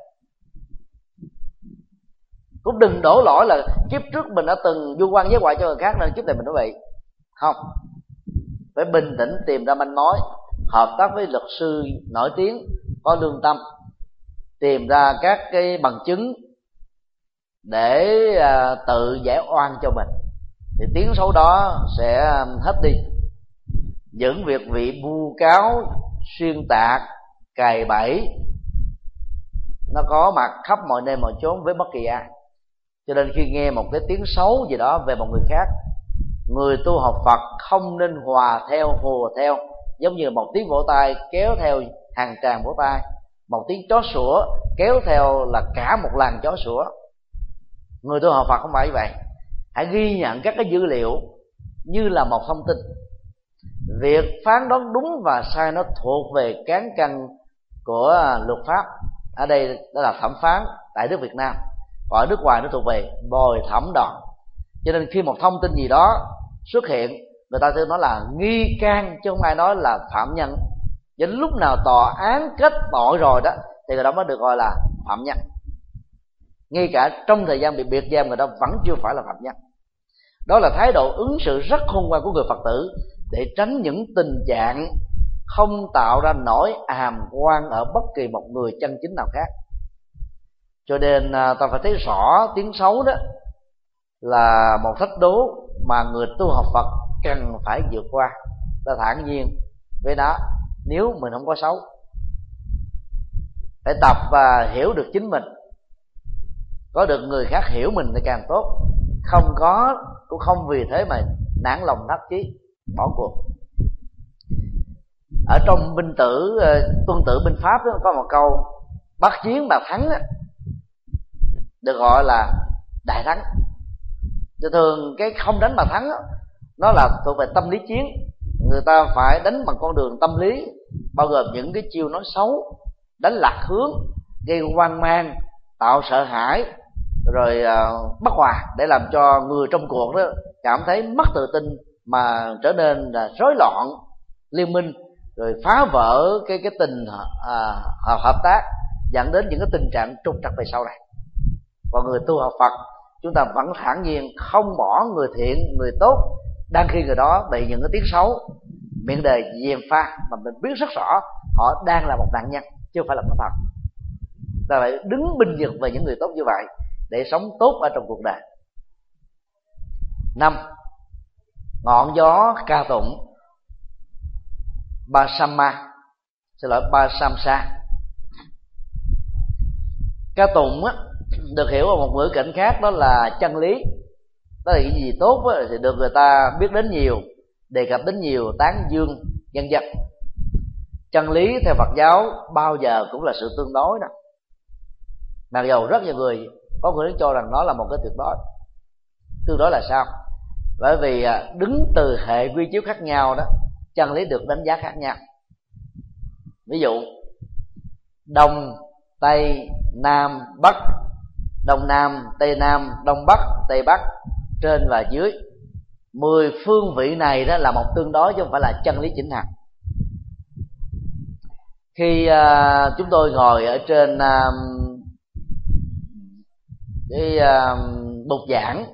Cũng đừng đổ lỗi là kiếp trước mình đã từng vu oan với hoại cho người khác nên kiếp này mình nó bị. Không, phải bình tĩnh tìm ra manh mối, hợp tác với luật sư nổi tiếng có lương tâm, tìm ra các cái bằng chứng để uh, tự giải oan cho mình, thì tiếng xấu đó sẽ hết đi. Những việc bị vu cáo, xuyên tạc, cài bẫy nó có mặt khắp mọi nơi mọi chốn với bất kỳ ai. Cho nên khi nghe một cái tiếng xấu gì đó về một người khác, người tu học Phật không nên hòa theo, hùa theo, giống như một tiếng vỗ tay kéo theo hàng tràng vỗ tay, một tiếng chó sủa kéo theo là cả một làng chó sủa. Người tu học Phật không phải như vậy. Hãy ghi nhận các cái dữ liệu như là một thông tin. Việc phán đoán đúng và sai nó thuộc về cán cân của luật pháp. Ở đây đó là thẩm phán tại nước Việt Nam, còn ở nước ngoài nó thuộc về bồi thẩm đoàn. Cho nên khi một thông tin gì đó xuất hiện, người ta thường nói là nghi can, chứ không ai nói là phạm nhân. Đến lúc nào tòa án kết tội rồi đó thì người đó mới được gọi là phạm nhân. Ngay cả trong thời gian bị biệt giam, người đó vẫn chưa phải là phạm nhân. Đó là thái độ ứng xử rất khôn ngoan của người Phật tử để tránh những tình trạng không tạo ra nỗi hàm oan ở bất kỳ một người chân chính nào khác. Cho nên ta phải thấy rõ tiếng xấu đó là một thách đố mà người tu học Phật cần phải vượt qua. Ta thản nhiên với nó nếu mình không có xấu. Phải tập và hiểu được chính mình, có được người khác hiểu mình thì càng tốt. Không có cũng không vì thế mà nản lòng thất chí, bỏ cuộc. Ở trong binh tử tuân tử binh pháp đó, có một câu bắt chiến mà thắng đó, được gọi là đại thắng. Chứ thường cái không đánh mà thắng đó, nó là thuộc về tâm lý chiến. Người ta phải đánh bằng con đường tâm lý, bao gồm những cái chiêu nói xấu, đánh lạc hướng, gây hoang mang, tạo sợ hãi, rồi uh, bất hòa, để làm cho người trong cuộc đó cảm thấy mất tự tin mà trở nên là rối loạn liên minh, rồi phá vỡ cái cái tình uh, hợp tác, dẫn đến những cái tình trạng trục trặc về sau này. Còn người tu học Phật, chúng ta vẫn thản nhiên không bỏ người thiện, người tốt, đang khi người đó bị những cái tiếng xấu miệng đề gièm pha, mà mình biết rất rõ họ đang là một nạn nhân chứ không phải là một thật. Ta phải đứng binh vực về những người tốt như vậy để sống tốt ở trong cuộc đời. Năm, ngọn gió ca tụng Basamma, xin lỗi Basamsa. Ca tụng á, được hiểu ở một ngữ cảnh khác đó là chân lý. Đó là cái gì tốt á, thì được người ta biết đến nhiều, đề cập đến nhiều, tán dương nhân dân. Chân lý theo Phật giáo bao giờ cũng là sự tương đối đó. Mặc dù rất nhiều người có người cho rằng nó là một cái tuyệt đối. Tương đối là sao? Bởi vì đứng từ hệ quy chiếu khác nhau đó, chân lý được đánh giá khác nhau. Ví dụ Đông, Tây, Nam, Bắc, Đông Nam, Tây Nam, Đông Bắc, Tây Bắc, trên và dưới. Mười phương vị này đó là một tương đối chứ không phải là chân lý chỉnh hằng. Khi uh, chúng tôi ngồi ở trên uh, cái uh, bục giảng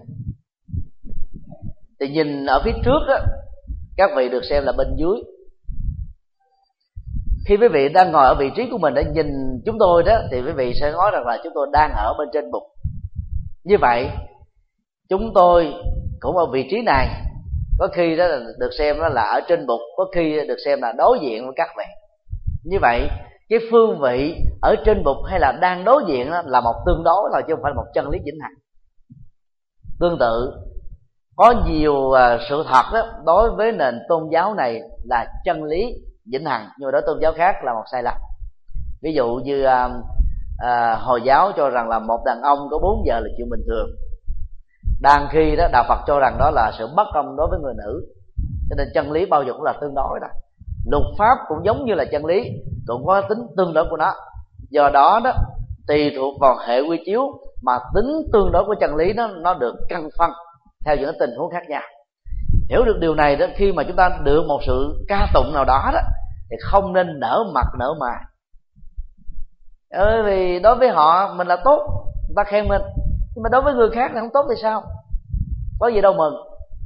thì nhìn ở phía trước đó, các vị được xem là bên dưới. Khi quý vị đang ngồi ở vị trí của mình để nhìn chúng tôi đó, thì quý vị sẽ nói rằng là chúng tôi đang ở bên trên bục. Như vậy chúng tôi cũng ở vị trí này, có khi đó được xem đó là ở trên bục, có khi được xem là đối diện với các vị. Như vậy cái phương vị ở trên bục hay là đang đối diện đó là một tương đối thôi chứ không phải là một chân lý vĩnh hằng. Tương tự có nhiều uh, sự thật đó, đối với nền tôn giáo này là chân lý vĩnh hằng, nhưng mà đối tôn giáo khác là một sai lầm. Ví dụ như à, à, Hồi giáo cho rằng là một đàn ông có bốn vợ là chuyện bình thường, đang khi đó đạo Phật cho rằng đó là sự bất công đối với người nữ. Cho nên chân lý bao giờ cũng là tương đối đó. Luật pháp cũng giống như là chân lý, cũng có tính tương đối của nó. Do đó đó, tùy thuộc vào hệ quy chiếu mà tính tương đối của chân lý nó nó được căn phân theo những tình huống khác nhau. Hiểu được điều này đó, khi mà chúng ta được một sự ca tụng nào đó đó, thì không nên nở mặt nở mày. Bởi vì đối với họ mình là tốt, người ta khen mình, nhưng mà đối với người khác là không tốt thì sao? Có gì đâu mừng.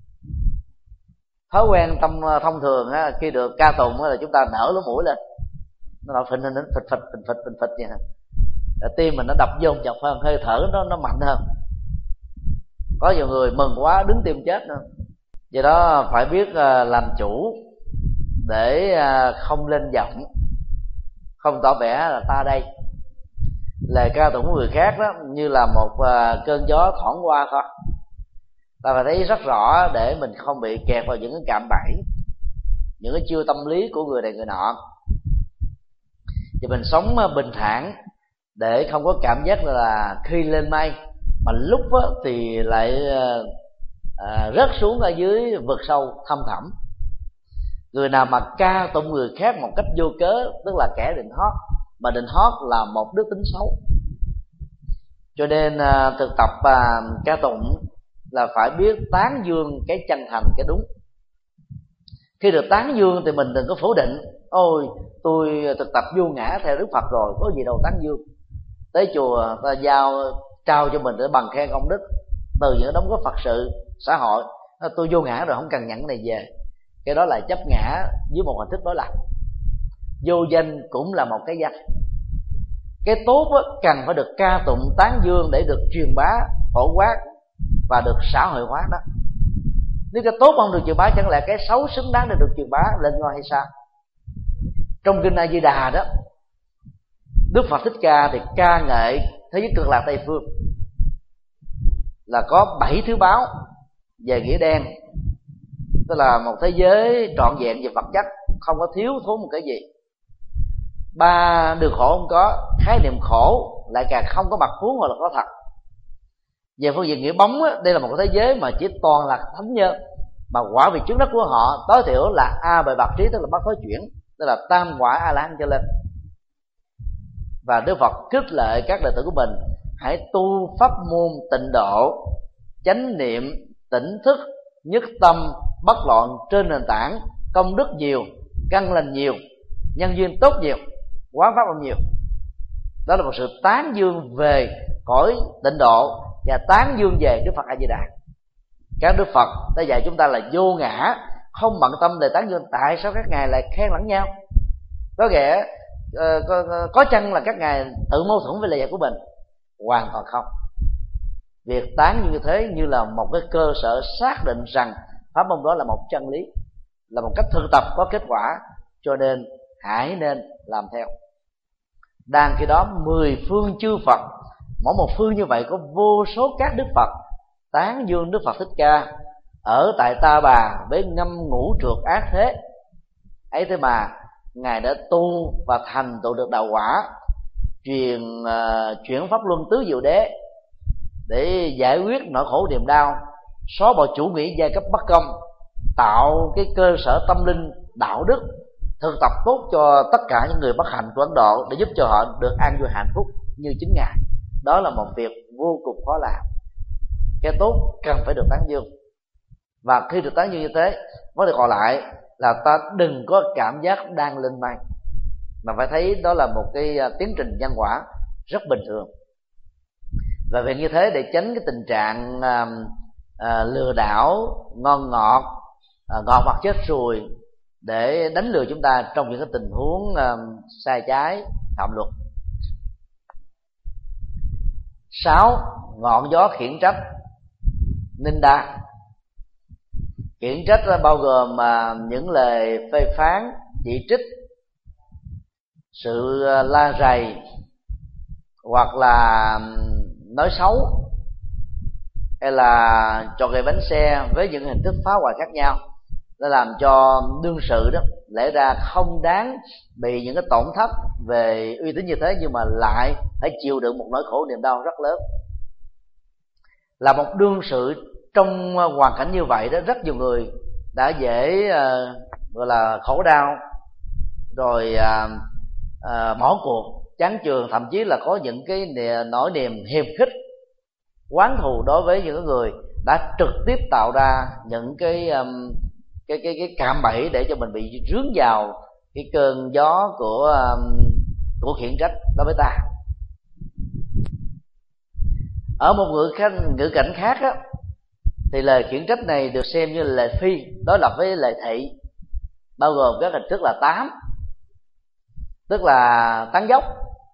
Thói quen tâm thông thường á, khi được ca tụng là chúng ta nở lỗ mũi lên, nó đọc phình phình phịch phịch phịch phịch phịch phịch vậy hả? Tim mình nó đập vô chọc hơn, hơi thở nó nó mạnh hơn. Có nhiều người mừng quá đứng tim chết nữa. Do đó phải biết làm chủ để không lên giọng, không tỏ vẻ là ta đây. Lời ca tụng của người khác đó như là một cơn gió thoảng qua thôi. Ta phải thấy rất rõ để mình không bị kẹt vào những cái cạm bẫy, những cái chiêu tâm lý của người này người nọ. Thì mình sống bình thản để không có cảm giác là khi lên mây mà lúc thì lại à, rớt xuống ở dưới vực sâu thâm thẳm. Người nào mà ca tụng người khác một cách vô cớ, tức là kẻ định hót, mà định hót là một đức tính xấu. Cho nên à, thực tập à, ca tụng là phải biết tán dương cái chân thành, cái đúng. Khi được tán dương thì mình đừng có phủ định: ôi tôi thực tập vô ngã theo Đức Phật rồi, có gì đâu tán dương. Tới chùa ta giao trao cho mình để bằng khen công đức từ những đóng góp Phật sự xã hội, tôi vô ngã rồi không cần nhận cái này về. Cái đó là chấp ngã với một hình thức đối lập. Vô danh cũng là một cái danh. Cái tốt á, cần phải được ca tụng tán dương để được truyền bá, phổ quát và được xã hội hóa đó. Nếu cái tốt không được truyền bá, chẳng lẽ cái xấu xứng đáng để được truyền bá lên ngôi hay sao? Trong kinh A Di Đà đó, Đức Phật Thích Ca thì ca ngợi thế giới cực lạc Tây phương là có bảy thứ báo về nghĩa đen, tức là một thế giới trọn vẹn về vật chất, không có thiếu thốn một cái gì. Ba đường khổ không có, khái niệm khổ lại càng không có mặt huống hoặc là có thật. Về phương diện nghĩa bóng á, đây là một cái thế giới mà chỉ toàn là thánh nhân, mà quả vị chứng đắc của họ tối thiểu là a bệ bạc trí, tức là bát thối chuyển, tức là tam quả a la hán trở lên. Và Đức Phật khích lệ các đệ tử của mình hãy tu pháp môn tịnh độ, chánh niệm, tỉnh thức, nhất tâm, bất loạn trên nền tảng công đức nhiều, căn lành nhiều, nhân duyên tốt nhiều, quá pháp âm nhiều. Đó là một sự tán dương về cõi tịnh độ và tán dương về Đức Phật A Di Đà. Các Đức Phật đã dạy chúng ta là vô ngã, không bận tâm để tán dương. Tại sao các ngài lại khen lẫn nhau? Có nghĩa uh, có, có chăng là các ngài tự mâu thuẫn với lời dạy của mình? Hoàn toàn không. Việc tán như thế như là một cái cơ sở xác định rằng pháp môn đó là một chân lý, là một cách thực tập có kết quả, cho nên hãy nên làm theo. Đang khi đó mười phương chư Phật, mỗi một phương như vậy có vô số các Đức Phật tán dương Đức Phật Thích Ca ở tại Ta Bà với ngâm ngũ trượt ác thế ấy. Thế mà ngài đã tu và thành tựu được đạo quả, truyền uh, chuyển pháp luân tứ diệu đế để giải quyết nỗi khổ niềm đau, xóa bỏ chủ nghĩa giai cấp bất công, tạo cái cơ sở tâm linh đạo đức thực tập tốt cho tất cả những người bất hạnh của Ấn Độ, để giúp cho họ được an vui hạnh phúc như chính ngài. Đó là một việc vô cùng khó làm. Cái tốt cần phải được tán dương, và khi được tán dương như thế, vấn đề còn lại là ta đừng có cảm giác đang lên mây, mà phải thấy đó là một cái tiến trình nhân quả rất bình thường. Và việc như thế để tránh cái tình trạng à, à, lừa đảo ngon ngọt, à, ngọt hoặc chết ruồi, để đánh lừa chúng ta trong những cái tình huống à, sai trái phạm luật. Sáu, ngọn gió khiển trách, Ninda. Khiển trách bao gồm à, những lời phê phán, chỉ trích, sự la rầy, hoặc là nói xấu, hay là trò gậy bánh xe với những hình thức phá hoại khác nhau. nó làm cho đương sự đó lẽ ra không đáng bị những cái tổn thất về uy tín như thế, nhưng mà lại phải chịu đựng một nỗi khổ niềm đau rất lớn. Là một đương sự trong hoàn cảnh như vậy đó, rất nhiều người đã dễ uh, gọi là khổ đau, rồi uh, uh, bỏ cuộc, chán chường, thậm chí là có những cái nỗi niềm hiềm khích, oán thù đối với những người đã trực tiếp tạo ra những cái um, cái cái cái cạm bẫy để cho mình bị rướng vào cái cơn gió của um, của khiển trách đối với ta. Ở một ngữ cảnh, ngữ cảnh khác á, thì lời khiển trách này được xem như là lệ phi đối lập với lệ thị, bao gồm các hình thức là tám, tức là tán dốc,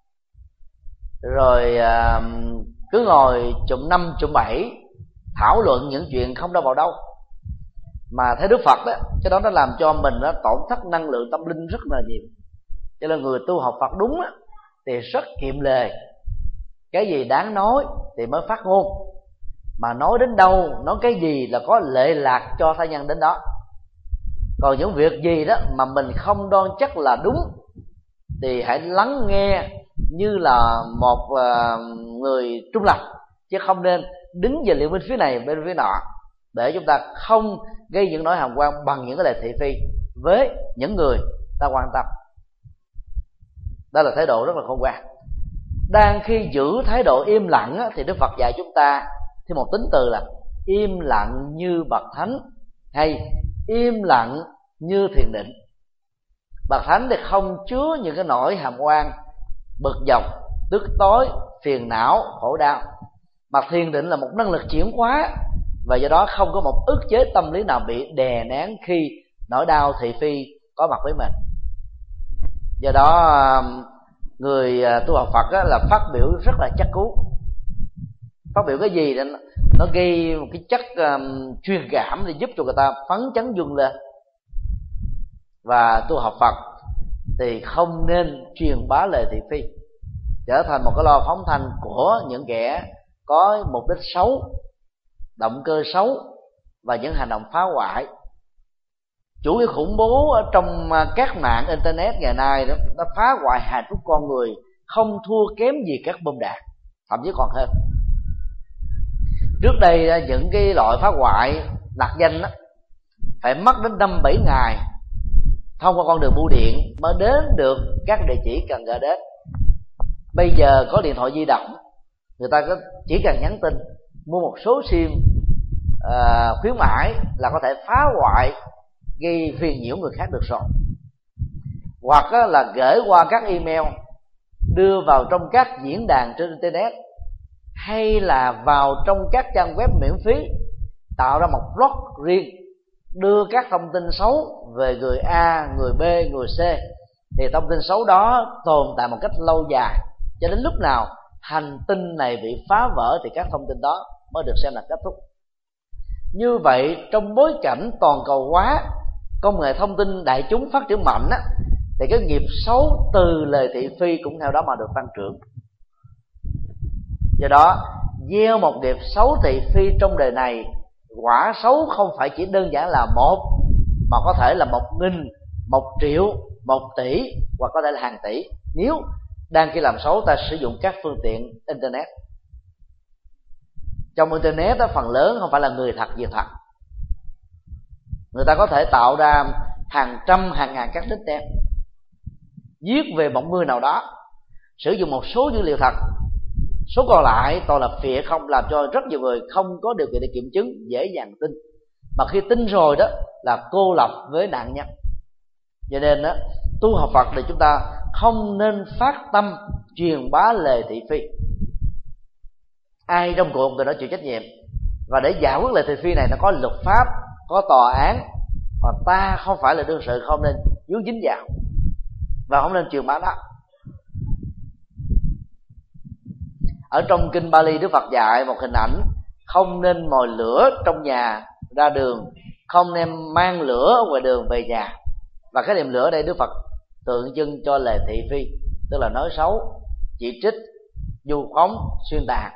rồi uh, cứ ngồi chụm năm chụm bảy thảo luận những chuyện không đâu vào đâu. Mà theo Đức Phật đó, cái đó nó làm cho mình nó tổn thất năng lượng tâm linh rất là nhiều. Cho nên người tu học Phật đúng á, thì rất kiệm lời, cái gì đáng nói thì mới phát ngôn, mà nói đến đâu, nói cái gì là có lệ lạc cho tha nhân đến đó. Còn những việc gì đó mà mình không đoan chắc là đúng thì hãy lắng nghe như là một uh, người trung lập, chứ không nên đứng về liệu bên phía này bên phía nọ, để chúng ta không gây những nỗi hàm quan bằng những cái lời thị phi với những người ta quan tâm. Đó là thái độ rất là khôn ngoan. Đang khi giữ thái độ im lặng á, thì Đức Phật dạy chúng ta thêm một tính từ là im lặng như bậc thánh, hay im lặng như thiền định. Bậc thánh thì không chứa những cái nỗi hàm oan, bực dọc, tức tối, phiền não, khổ đau. Mà thiền định là một năng lực chuyển hóa, và do đó không có một ức chế tâm lý nào bị đè nén khi nỗi đau thị phi có mặt với mình. Do đó người tu học Phật là phát biểu rất là chắc cú. Phát biểu cái gì đó, nó gây một cái chất um, truyền cảm để giúp cho người ta phấn chấn vươn lên. Và tu học Phật thì không nên truyền bá lời thị phi, trở thành một cái loa phóng thanh của những kẻ có mục đích xấu, động cơ xấu và những hành động phá hoại. Chủ nghĩa khủng bố ở trong các mạng internet ngày nay đó, nó phá hoại hạnh phúc con người không thua kém gì các bom đạn, thậm chí còn hơn. Trước đây những cái loại phá hoại nặc danh đó, phải mất đến năm bảy ngày thông qua con đường bưu điện mới đến được các địa chỉ cần gửi đến. Bây giờ có điện thoại di động, người ta có chỉ cần nhắn tin, mua một số sim uh, khuyến mãi là có thể phá hoại, gây phiền nhiễu người khác được rồi. Hoặc là gửi qua các email, đưa vào trong các diễn đàn trên internet, hay là vào trong các trang web miễn phí, tạo ra một blog riêng, đưa các thông tin xấu về người A, người B, người C. Thì thông tin xấu đó tồn tại một cách lâu dài, cho đến lúc nào hành tinh này bị phá vỡ thì các thông tin đó mới được xem là kết thúc. Như vậy trong bối cảnh toàn cầu hóa, công nghệ thông tin đại chúng phát triển mạnh á, thì cái nghiệp xấu từ lời thị phi cũng theo đó mà được tăng trưởng. Do đó gieo một nghiệp xấu thị phi trong đời này, quả xấu không phải chỉ đơn giản là một, mà có thể là một nghìn, một triệu, một tỷ, hoặc có thể là hàng tỷ, nếu đang khi làm xấu ta sử dụng các phương tiện internet. Trong internet đó, phần lớn không phải là người thật việc thật. Người ta có thể tạo ra hàng trăm hàng ngàn các nick tem, viết về một người nào đó, sử dụng một số dữ liệu thật, số còn lại toàn là phịa không, làm cho rất nhiều người không có điều kiện để kiểm chứng, dễ dàng tin. Mà khi tin rồi đó là cô lập với nạn nhân. Cho nên đó, tu học Phật thì chúng ta không nên phát tâm truyền bá lời thị phi. Ai trong cuộc người đó chịu trách nhiệm. Và để giải quyết lời thị phi này, nó có luật pháp, có tòa án, và ta không phải là đương sự, không nên dướng dính vào và không nên truyền bá đó. Ở trong kinh Bali, Đức Phật dạy một hình ảnh không nên mồi lửa trong nhà ra đường, không nên mang lửa ở ngoài đường về nhà. Và cái niệm lửa ở đây Đức Phật tượng trưng cho lời thị phi, tức là nói xấu, chỉ trích, vu khống, xuyên tạc.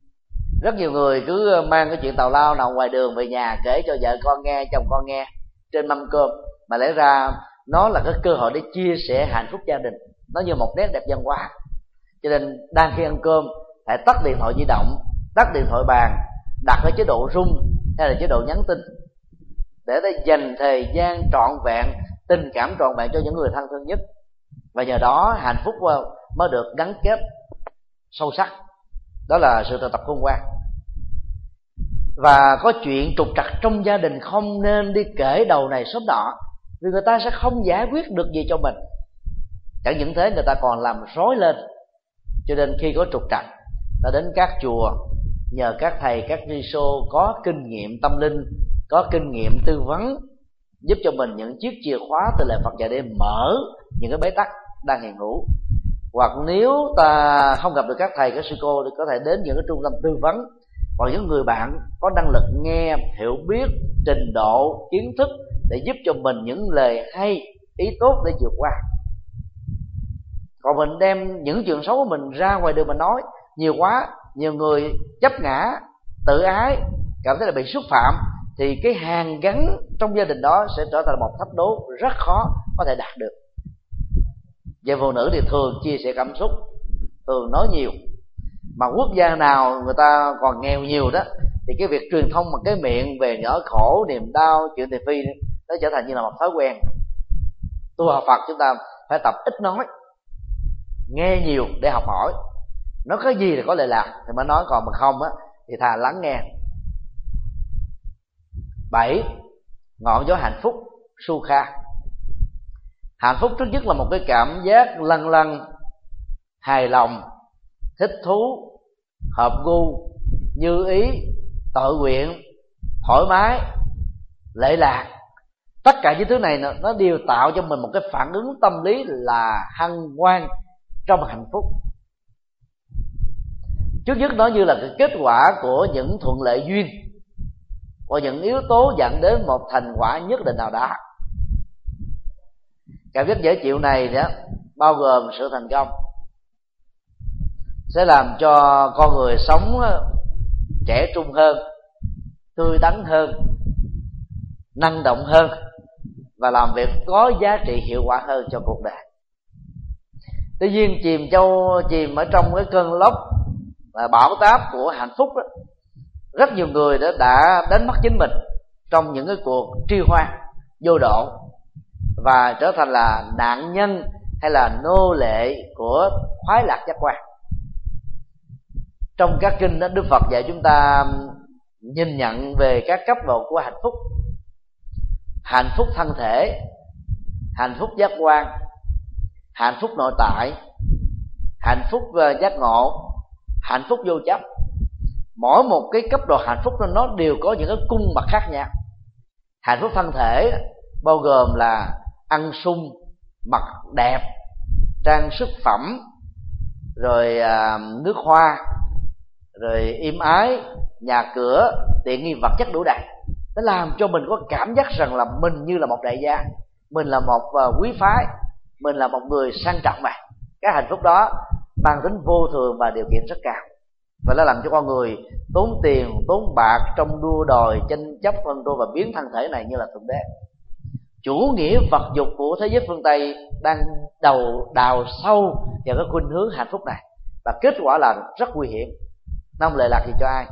Rất nhiều người cứ mang cái chuyện tào lao nào ngoài đường về nhà kể cho vợ con nghe, chồng con nghe, trên mâm cơm, mà lẽ ra nó là cái cơ hội để chia sẻ hạnh phúc gia đình, nó như một nét đẹp văn hóa. Cho nên đang khi ăn cơm hãy tắt điện thoại di động, tắt điện thoại bàn, đặt ở chế độ rung hay là chế độ nhắn tin, để ta dành thời gian trọn vẹn, tình cảm trọn vẹn cho những người thân thương nhất, và nhờ đó hạnh phúc mới được gắn kết sâu sắc. Đó là sự thực tập khôn ngoan. Và có chuyện trục trặc trong gia đình không nên đi kể đầu này xóm nọ, vì người ta sẽ không giải quyết được gì cho mình. Chẳng những thế, người ta còn làm rối lên. Cho nên khi có trục trặc, ta đến các chùa, nhờ các thầy, các ni sô có kinh nghiệm tâm linh, có kinh nghiệm tư vấn, giúp cho mình những chiếc chìa khóa từ lời Phật dạy để mở những cái bế tắc đang hiện hữu. Hoặc nếu ta không gặp được các thầy, các sư cô, thì có thể đến những cái trung tâm tư vấn, hoặc những người bạn có năng lực nghe, hiểu biết, trình độ, kiến thức để giúp cho mình những lời hay, ý tốt để vượt qua. Còn mình đem những chuyện xấu của mình ra ngoài đường mình nói nhiều quá, nhiều người chấp ngã, tự ái, cảm thấy là bị xúc phạm, thì cái hàn gắn trong gia đình đó sẽ trở thành một thách đố rất khó có thể đạt được. Về phụ nữ thì thường chia sẻ cảm xúc, thường nói nhiều. Mà quốc gia nào người ta còn nghèo nhiều đó, thì cái việc truyền thông bằng cái miệng về nỗi khổ, niềm đau, chuyện thị phi nó trở thành như là một thói quen. Tu học Phật chúng ta phải tập ít nói, nghe nhiều để học hỏi. Nói cái gì thì có lệ lạc thì mới nói, còn mà không á thì thà lắng nghe. Bảy, ngọn gió hạnh phúc Sukha. Hạnh phúc trước nhất là một cái cảm giác lân lân, hài lòng, thích thú, hợp gu, như ý, tự nguyện, thoải mái, lệ lạc. Tất cả những thứ này nó đều tạo cho mình một cái phản ứng tâm lý là hân hoan trong hạnh phúc. Trước nhất nó như là cái kết quả của những thuận lợi duyên, của những yếu tố dẫn đến một thành quả nhất định nào đó. Cảm giác dễ chịu này đó bao gồm sự thành công, sẽ làm cho con người sống trẻ trung hơn, tươi tắn hơn, năng động hơn, và làm việc có giá trị hiệu quả hơn cho cuộc đời. Tuy nhiên chìm châu chìm ở trong cái cơn lốc và bão táp của hạnh phúc đó, rất nhiều người đã, đã đánh mất chính mình trong những cái cuộc tri hoan vô độ, và trở thành là nạn nhân hay là nô lệ của khoái lạc giác quan. Trong các kinh đó, Đức Phật dạy chúng ta nhìn nhận về các cấp độ của hạnh phúc: hạnh phúc thân thể, hạnh phúc giác quan, hạnh phúc nội tại, hạnh phúc giác ngộ, hạnh phúc vô chấp. Mỗi một cái cấp độ hạnh phúc nó đều có những cái cung bậc khác nhau. Hạnh phúc thân thể bao gồm là ăn sung, mặc đẹp, trang sức phẩm, rồi à, nước hoa, rồi êm ái, nhà cửa, tiện nghi vật chất đủ đầy. Nó làm cho mình có cảm giác rằng là mình như là một đại gia, mình là một uh, quý phái, mình là một người sang trọng mà. Cái hạnh phúc đó mang tính vô thường và điều kiện rất cao, và nó làm cho con người tốn tiền, tốn bạc trong đua đòi, tranh chấp, phân đua và biến thân thể này như là thượng đế. Chủ nghĩa vật dục của thế giới phương Tây đang đầu đào sâu vào cái khuynh hướng hạnh phúc này, và kết quả là rất nguy hiểm, nó không lệ lạc gì cho ai.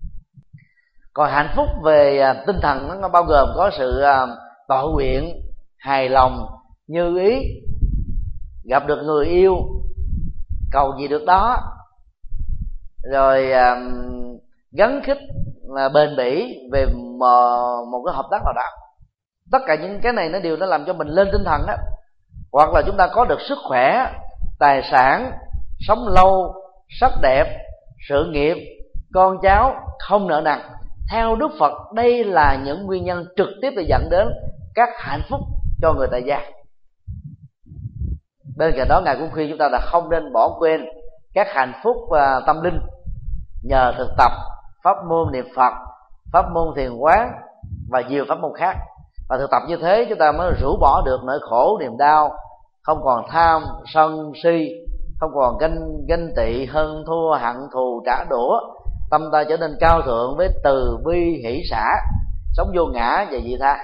Còn hạnh phúc về tinh thần nó bao gồm có sự tự nguyện, hài lòng, như ý, gặp được người yêu, cầu gì được đó, rồi gắn khích, bền bỉ về một cái hợp tác nào đó. Tất cả những cái này nó đều nó làm cho mình lên tinh thần đó. Hoặc là chúng ta có được sức khỏe, tài sản, sống lâu, sắc đẹp, sự nghiệp, con cháu, không nợ nần. Theo Đức Phật, đây là những nguyên nhân trực tiếp để dẫn đến các hạnh phúc cho người tại gia. Bên cạnh đó, Ngài cũng khuyên chúng ta là không nên bỏ quên các hạnh phúc và tâm linh nhờ thực tập pháp môn niệm Phật, pháp môn thiền quán và nhiều pháp môn khác. Và thực tập như thế chúng ta mới rũ bỏ được nỗi khổ niềm đau, không còn tham sân si, không còn ganh ganh tị, hơn thua, hận thù, trả đũa. Tâm ta trở nên cao thượng với từ bi hỷ xả, sống vô ngã và vị tha.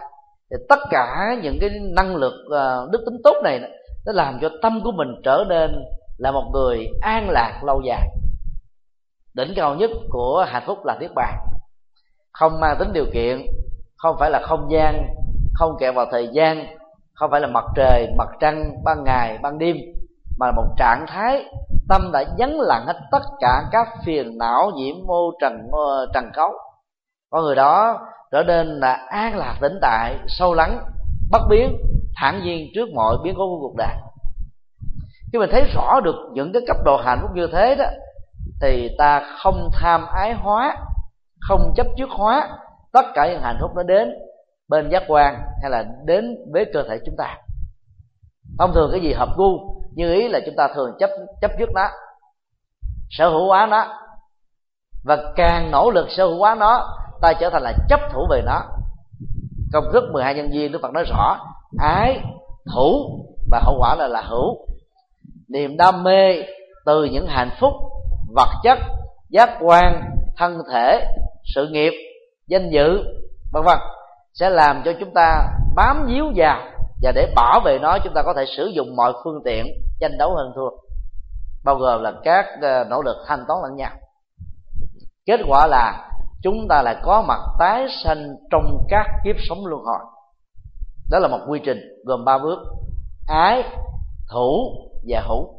thì tất cả những cái năng lực đức tính tốt này nó làm cho tâm của mình trở nên là một người an lạc lâu dài. Đỉnh cao nhất của hạnh phúc là niết bàn, không mang tính điều kiện, không phải là không gian, không kẹt vào thời gian, không phải là mặt trời, mặt trăng, ban ngày, ban đêm, mà là một trạng thái tâm đã vắng lặng hết tất cả các phiền não nhiễm mô trần trần cấu. Con người đó trở nên là an lạc tĩnh tại, sâu lắng, bất biến, thản nhiên trước mọi biến cố của cuộc đời. Khi mình thấy rõ được những cái cấp độ hạnh phúc như thế đó, thì ta không tham ái hóa, không chấp trước hóa tất cả những hạnh phúc nó đến bên giác quan hay là đến với cơ thể chúng ta. Thông thường cái gì hợp gu như ý là chúng ta thường chấp chấp trước nó, sở hữu hóa nó, và càng nỗ lực sở hữu hóa nó, ta trở thành là chấp thủ về nó. Công thức mười hai nhân duyên Đức Phật nói rõ: ái, thủ và hậu quả là là hữu. Niềm đam mê từ những hạnh phúc vật chất, giác quan, thân thể, sự nghiệp, danh dự, vân vân sẽ làm cho chúng ta bám víu vào, và để bảo vệ nó chúng ta có thể sử dụng mọi phương tiện tranh đấu hơn thua, bao gồm là các nỗ lực thanh toán lẫn nhau. Kết quả là chúng ta lại có mặt tái sanh trong các kiếp sống luân hồi. Đó là một quy trình gồm ba bước: ái, thủ và hữu.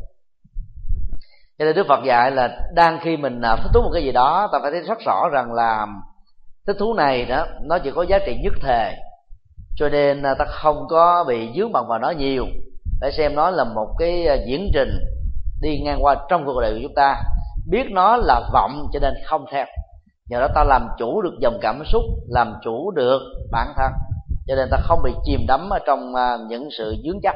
Cho nên Đức Phật dạy là đang khi mình thích thú một cái gì đó, ta phải thấy rất rõ rằng là thích thú này đó nó chỉ có giá trị nhất thời, cho nên ta không có bị dướng bận vào nó nhiều, để xem nó là một cái diễn trình đi ngang qua trong cuộc đời của chúng ta. Biết nó là vọng cho nên không theo, nhờ đó ta làm chủ được dòng cảm xúc, làm chủ được bản thân, cho nên ta không bị chìm đắm ở trong những sự dướng chấp.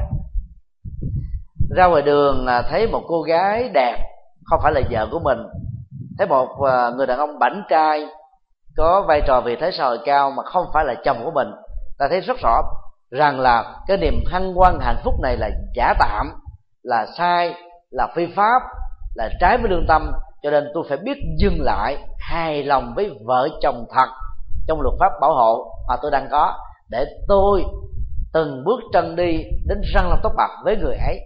Ra ngoài đường thấy một cô gái đẹp, không phải là vợ của mình, thấy một người đàn ông bảnh trai có vai trò vị thế xã hội cao mà không phải là chồng của mình, ta thấy rất rõ rằng là cái niềm hân hoan hạnh phúc này là giả tạm, là sai, là phi pháp, là trái với lương tâm. Cho nên tôi phải biết dừng lại, hài lòng với vợ chồng thật trong luật pháp bảo hộ mà tôi đang có, để tôi từng bước chân đi đến răng long tóc bạc với người ấy.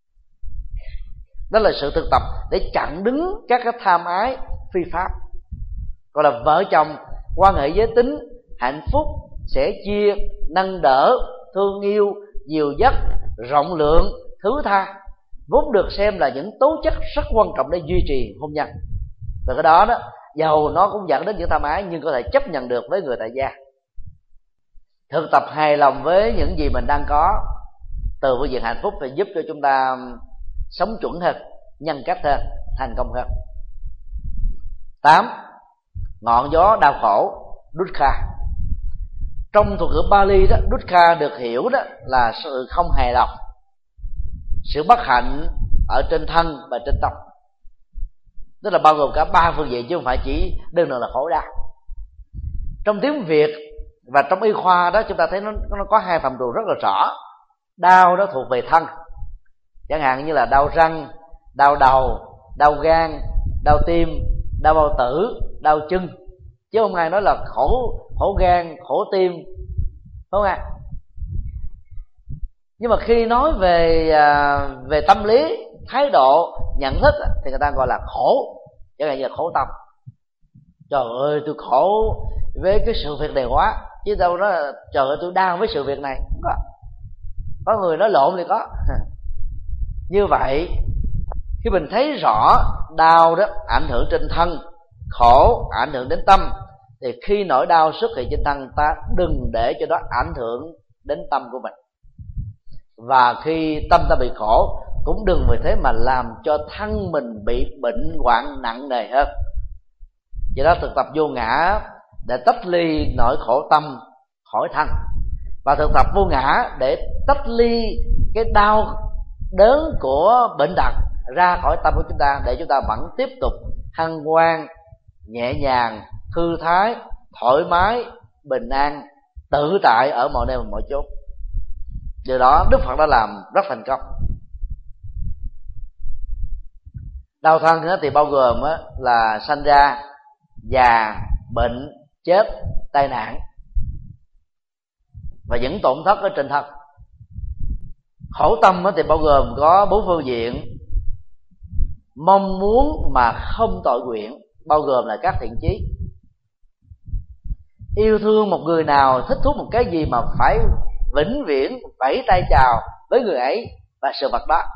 Đó là sự thực tập để chặn đứng các cái tham ái phi pháp. Gọi là vợ chồng quan hệ giới tính hạnh phúc, sẻ chia, nâng đỡ, thương yêu, dìu dắt, rộng lượng, thứ tha, vốn được xem là những tố chất rất quan trọng để duy trì hôn nhân. Và cái đó đó, dầu nó cũng dẫn đến những tham ái, nhưng có thể chấp nhận được với người tại gia. Thực tập hài lòng với những gì mình đang có từ phương diện hạnh phúc thì giúp cho chúng ta sống chuẩn hơn, nhân cách hơn, thành công hơn. Tám, ngọn gió đau khổ, dukkha. Trong thuật ngữ Bali đó, dukkha được hiểu đó là sự không hài lòng, sự bất hạnh ở trên thân và trên tâm. Tức là bao gồm cả ba phương diện chứ không phải chỉ đơn thuần là khổ đau. Trong tiếng Việt và trong y khoa đó, chúng ta thấy nó, nó có hai phạm trù rất là rõ. Đau đó thuộc về thân, chẳng hạn như là đau răng, đau đầu, đau gan, đau tim, đau bao tử, đau chân. Chứ không ai nói là khổ khổ gan, khổ tim, không ạ? Nhưng mà khi nói về về tâm lý, thái độ, nhận thức thì người ta gọi là khổ, chẳng hạn như là khổ tâm. Trời ơi tôi khổ với cái sự việc này quá, chứ đâu đó là trời ơi tôi đau với sự việc này. Không có. Có người nói lộn thì có. Như vậy khi mình thấy rõ đau đó ảnh hưởng trên thân, khổ ảnh hưởng đến tâm, thì khi nỗi đau xuất hiện trên thân, ta đừng để cho nó ảnh hưởng đến tâm của mình. Và khi tâm ta bị khổ, cũng đừng vì thế mà làm cho thân mình bị bệnh hoạn nặng nề hơn. Do đó thực tập vô ngã để tách ly nỗi khổ tâm khỏi thân, và thực tập vô ngã để tách ly cái đau đớn của bệnh tật ra khỏi tâm của chúng ta, để chúng ta vẫn tiếp tục hân hoan, nhẹ nhàng, thư thái, thoải mái, bình an, tự tại ở mọi nơi và mọi chỗ. Điều đó Đức Phật đã làm rất thành công. Đau thân thì bao gồm là sanh ra, già, bệnh, chết, tai nạn. và những tổn thất ở trên thân. Khổ tâm thì bao gồm có bốn phương diện: mong muốn mà không tội nguyện, bao gồm là các thiện chí; yêu thương một người nào, thích thú một cái gì mà phải vĩnh viễn vẫy tay chào với người ấy và sự vật đó;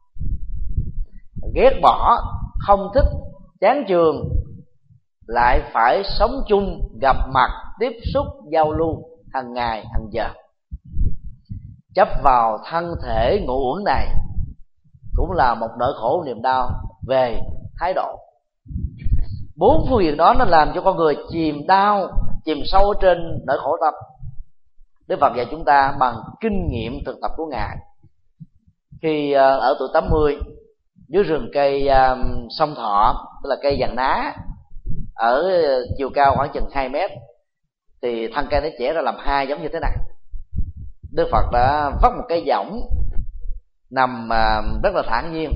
ghét bỏ, không thích, chán chường, lại phải sống chung, gặp mặt, tiếp xúc, giao lưu hàng ngày hàng giờ; chấp vào thân thể ngũ uẩn này cũng là một nỗi khổ niềm đau về thái độ. Bốn phương diện đó nó làm cho con người chìm đau, chìm sâu trên nỗi khổ tâm. Đức Phật dạy chúng ta bằng kinh nghiệm thực tập của Ngài. Khi ở tuổi tám mươi, dưới rừng cây sông Thọ, tức là cây giàn ná, ở chiều cao khoảng chừng hai mét, thì thân cây nó chẻ ra làm hai giống như thế này. Đức Phật đã vắt một cái võng nằm rất là thản nhiên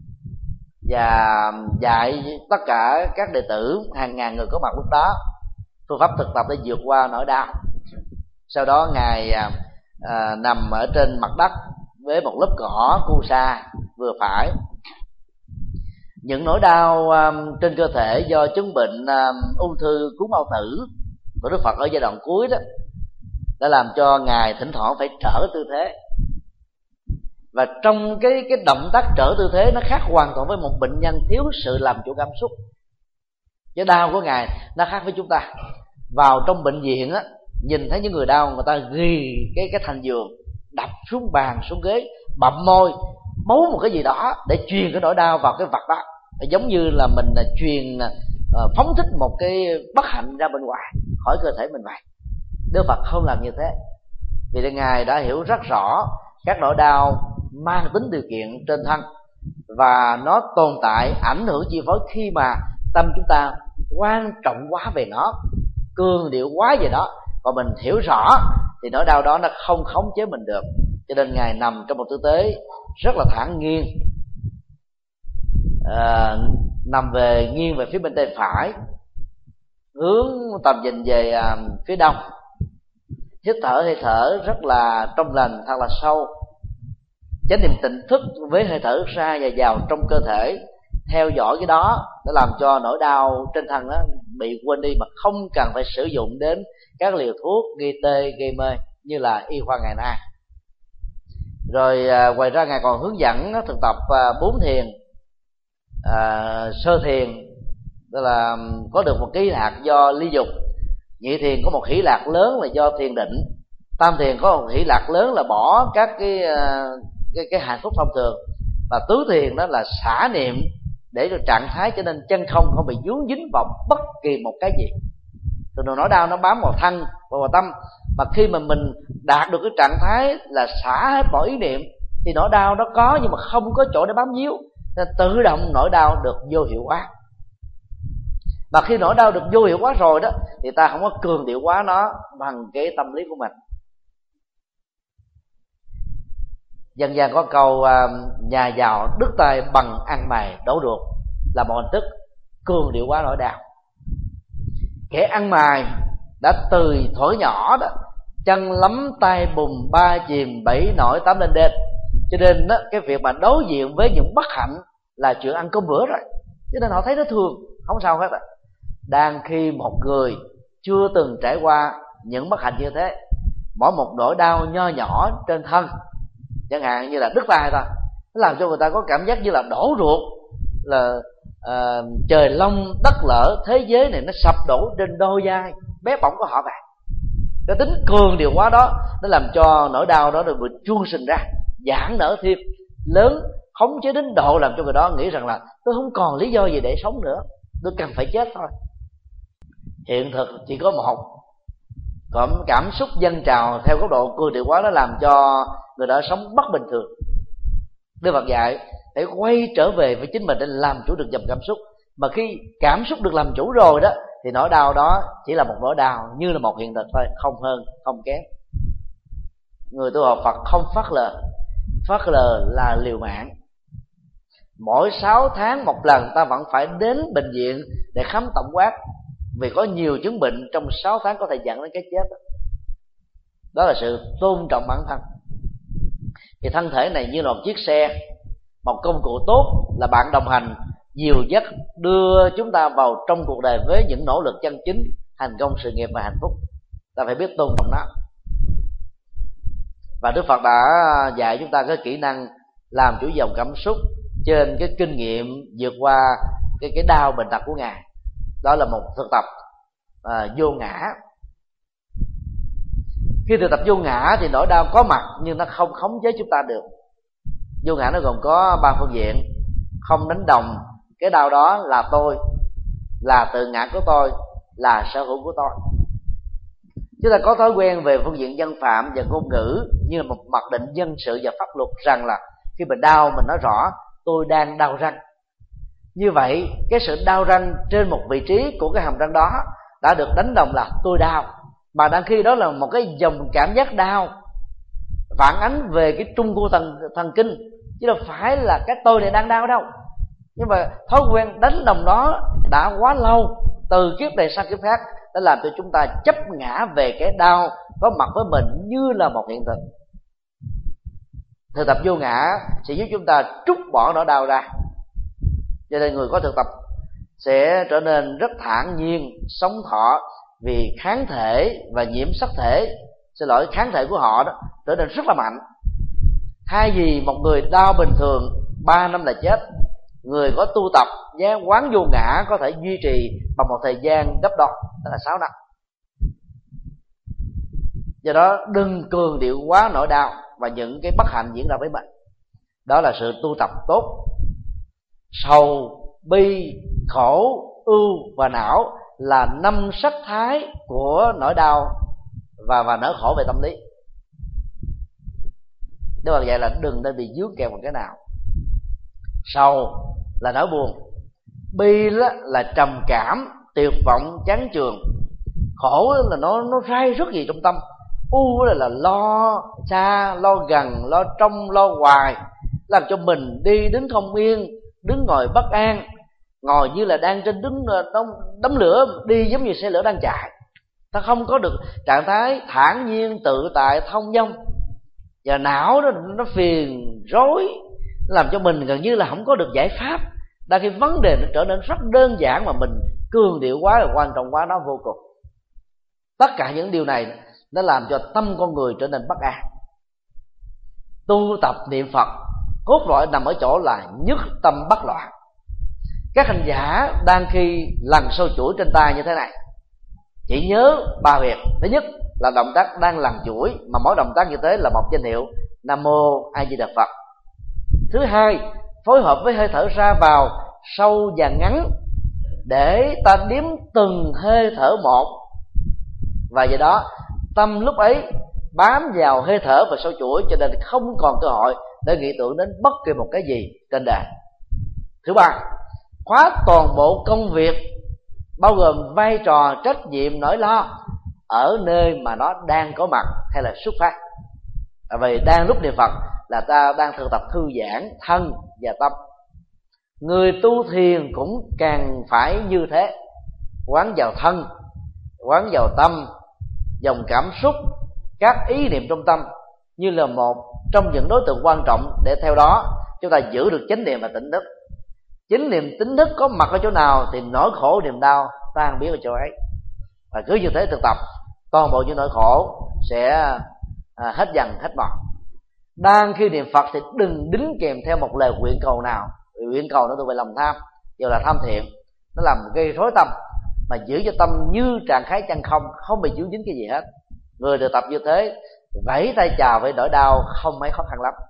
và dạy tất cả các đệ tử, hàng ngàn người có mặt lúc đó, phương pháp thực tập để vượt qua nỗi đau. Sau đó Ngài à, nằm ở trên mặt đất với một lớp cỏ cu sa vừa phải. Những nỗi đau à, trên cơ thể do chứng bệnh à, ung thư cuống bao tử của Đức Phật ở giai đoạn cuối đó đã làm cho Ngài thỉnh thoảng phải trở tư thế. Và trong cái cái động tác trở tư thế nó khác hoàn toàn với một bệnh nhân thiếu sự làm chủ cảm xúc. Cái đau của Ngài nó khác với chúng ta. Vào trong bệnh viện á, nhìn thấy những người đau, người ta ghi cái cái thành giường, đập xuống bàn xuống ghế, bặm môi, bấu một cái gì đó để truyền cái nỗi đau vào cái vật đó, giống như là mình là truyền uh, phóng thích một cái bất hạnh ra bên ngoài khỏi cơ thể mình vậy. Đức Phật không làm như thế, vì Ngài đã hiểu rất rõ các nỗi đau mang tính điều kiện trên thân, và nó tồn tại, ảnh hưởng, chi phối khi mà tâm chúng ta quan trọng quá về nó, cương điệu quá về đó. Còn mình hiểu rõ thì nỗi đau đó nó không khống chế mình được. Cho nên Ngài nằm trong một tư thế rất là thản nhiên, à, nằm về nghiêng về phía bên tay phải, hướng tầm nhìn về à, phía đông, hít thở hơi thở rất là trong lành, thật là sâu, chánh niệm tỉnh thức với hơi thở ra và vào trong cơ thể, theo dõi cái đó để làm cho nỗi đau trên thân đó bị quên đi, mà không cần phải sử dụng đến các liều thuốc gây tê gây mê như là y khoa ngày nay. Rồi à, ngoài ra Ngài còn hướng dẫn thực tập à, bốn thiền. à, Sơ thiền tức là có được một ký lạc do ly dục, nhị thiền có một hỷ lạc lớn là do thiền định, tam thiền có một hỷ lạc lớn là bỏ các cái cái, cái hạnh phúc thông thường, và tứ thiền đó là xả niệm để cho trạng thái trở nên chân không, không bị vướng dính vào bất kỳ một cái gì. Từ nỗi đau nó bám vào thân và vào tâm, mà khi mà mình đạt được cái trạng thái là xả hết mọi ý niệm thì nỗi đau nó có nhưng mà không có chỗ để bám víu, nên tự động nỗi đau được vô hiệu hóa. Mà khi nỗi đau được vô hiệu hóa rồi đó thì ta không có cường điệu quá nó bằng cái tâm lý của mình. Dân gian có câu nhà giàu đứt tay bằng ăn mày đổ ruột, là một hình thức cường điệu quá nỗi đau. Kẻ ăn mày đã từ thuở nhỏ đó chân lấm tay bùn ba chìm bảy nổi tám lên đên, cho nên đó, cái việc mà đối diện với những bất hạnh là chuyện ăn cơm bữa rồi, cho nên họ thấy nó thường, không sao hết. Đang khi một người chưa từng trải qua những bất hạnh như thế, mỗi một nỗi đau nho nhỏ trên thân, chẳng hạn như là đứt tay thôi, nó làm cho người ta có cảm giác như là đổ ruột, là à, trời long đất lở, thế giới này nó sập đổ trên đôi vai bé bỏng của họ vậy. Cái tính cường điều quá đó nó làm cho nỗi đau đó được bị chuông sình ra, giãn nở thêm lớn, khống chế đến độ làm cho người đó nghĩ rằng là tôi không còn lý do gì để sống nữa, tôi cần phải chết thôi. Hiện thực chỉ có một, còn cảm xúc dâng trào theo góc độ cường điệu quá nó làm cho người đó sống bất bình thường. Đức Phật dạy để quay trở về với chính mình để làm chủ được dòng cảm xúc, mà khi cảm xúc được làm chủ rồi đó thì nỗi đau đó chỉ là một nỗi đau như là một hiện thực thôi, không hơn không kém. Người tu học Phật không phớt lờ, phớt lờ là liều mạng. Mỗi sáu tháng một lần ta vẫn phải đến bệnh viện để khám tổng quát, vì có nhiều chứng bệnh trong sáu tháng có thể dẫn đến cái chết. đó là sự tôn trọng bản thân. Thì thân thể này như là một chiếc xe, một công cụ tốt, là bạn đồng hành dìu dắt đưa chúng ta vào trong cuộc đời với những nỗ lực chân chính, thành công, sự nghiệp và hạnh phúc. Ta phải biết tôn trọng nó. Và Đức Phật đã dạy chúng ta cái kỹ năng làm chủ dòng cảm xúc trên cái kinh nghiệm vượt qua cái cái đau bệnh tật của Ngài. Đó là một thực tập à, vô ngã. Khi thực tập vô ngã thì nỗi đau có mặt nhưng nó không khống chế chúng ta được. Vô ngã nó gồm có ba phương diện: không đánh đồng cái đau đó là tôi, là tự ngã của tôi, là sở hữu của tôi. Chúng ta có thói quen về phương diện dân phạm và ngôn ngữ như là một mặc định dân sự và pháp luật, rằng là khi mình đau mình nói rõ tôi đang đau răng. Như vậy cái sự đau răng trên một vị trí của cái hàm răng đó đã được đánh đồng là tôi đau, mà đang khi đó là một cái dòng cảm giác đau phản ánh về cái trung khu thần, thần kinh, chứ đâu phải là cái tôi này đang đau đâu. Nhưng mà thói quen đánh đồng đó đã quá lâu, từ kiếp này sang kiếp khác, đã làm cho chúng ta chấp ngã về cái đau có mặt với mình như là một hiện thực. Thực tập vô ngã sẽ giúp chúng ta trút bỏ nỗi đau ra. Cho nên người có thực tập sẽ trở nên rất thản nhiên, sống thọ, vì kháng thể và nhiễm sắc thể, xin lỗi, kháng thể của họ đó trở nên rất là mạnh. Thay vì một người đau bình thường ba năm là chết, người có tu tập giác quán vô ngã có thể duy trì bằng một thời gian gấp đôi, đó là sáu năm. Do đó đừng cường điệu quá nỗi đau và những cái bất hạnh diễn ra với mình. Đó là sự tu tập tốt. Sầu, bi, khổ, ưu và não là năm sắc thái của nỗi đau và và nỗi khổ về tâm lý. Đức Phật dạy là đừng nên bị dướng kẹo vào cái nào. Sầu là nỗi buồn, bi là trầm cảm, tuyệt vọng, chán chường, khổ là nó nó rai rất gì trong tâm, u là, là lo xa, lo gần, lo trong, lo hoài, làm cho mình đi đứng không yên, đứng ngồi bất an, ngồi như là đang trên đứng đống, đống lửa, đi giống như xe lửa đang chạy. Ta không có được trạng thái thản nhiên, tự tại, thông dong. Và não đó nó phiền rối, làm cho mình gần như là không có được giải pháp. Đang khi vấn đề nó trở nên rất đơn giản mà mình cường điệu quá và quan trọng quá, nó vô cùng. Tất cả những điều này nó làm cho tâm con người trở nên bất an. Tu tập niệm Phật cốt lõi nằm ở chỗ là nhất tâm bất loạn. Các hành giả đang khi lần sâu chuỗi trên tay như thế này, chỉ nhớ ba việc. Thứ nhất là động tác đang lần chuỗi, mà mỗi động tác như thế là một danh hiệu Nam Mô A Di Đà Phật. Thứ hai, phối hợp với hơi thở ra vào sâu và ngắn để ta đếm từng hơi thở một, và do đó tâm lúc ấy bám vào hơi thở và sâu chuỗi, cho nên không còn cơ hội để nghĩ tưởng đến bất kỳ một cái gì trên đời. Thứ ba, khóa toàn bộ công việc, bao gồm vai trò, trách nhiệm, nỗi lo ở nơi mà nó đang có mặt hay là xuất phát. Vì đang lúc niệm Phật là ta đang thực tập thư giãn thân và tâm. Người tu thiền cũng càng phải như thế, quán vào thân, quán vào tâm, dòng cảm xúc, các ý niệm trong tâm như là một trong những đối tượng quan trọng, để theo đó chúng ta giữ được chánh niệm và tỉnh thức. Chánh niệm tỉnh thức có mặt ở chỗ nào thì nỗi khổ niềm đau tan biến ở chỗ ấy. Và cứ như thế thực tập, toàn bộ những nỗi khổ sẽ à, hết dần hết mòn. Đang khi niệm Phật thì đừng đính kèm theo một lời nguyện cầu nào. Nguyện cầu nó thuộc về lòng tham, dù là tham thiện, nó làm gây rối tâm, mà giữ cho tâm như trạng thái chân không, không bị dướng dính cái gì hết. Người được tập như thế vẫy tay chào với nỗi đau không mấy khó khăn lắm.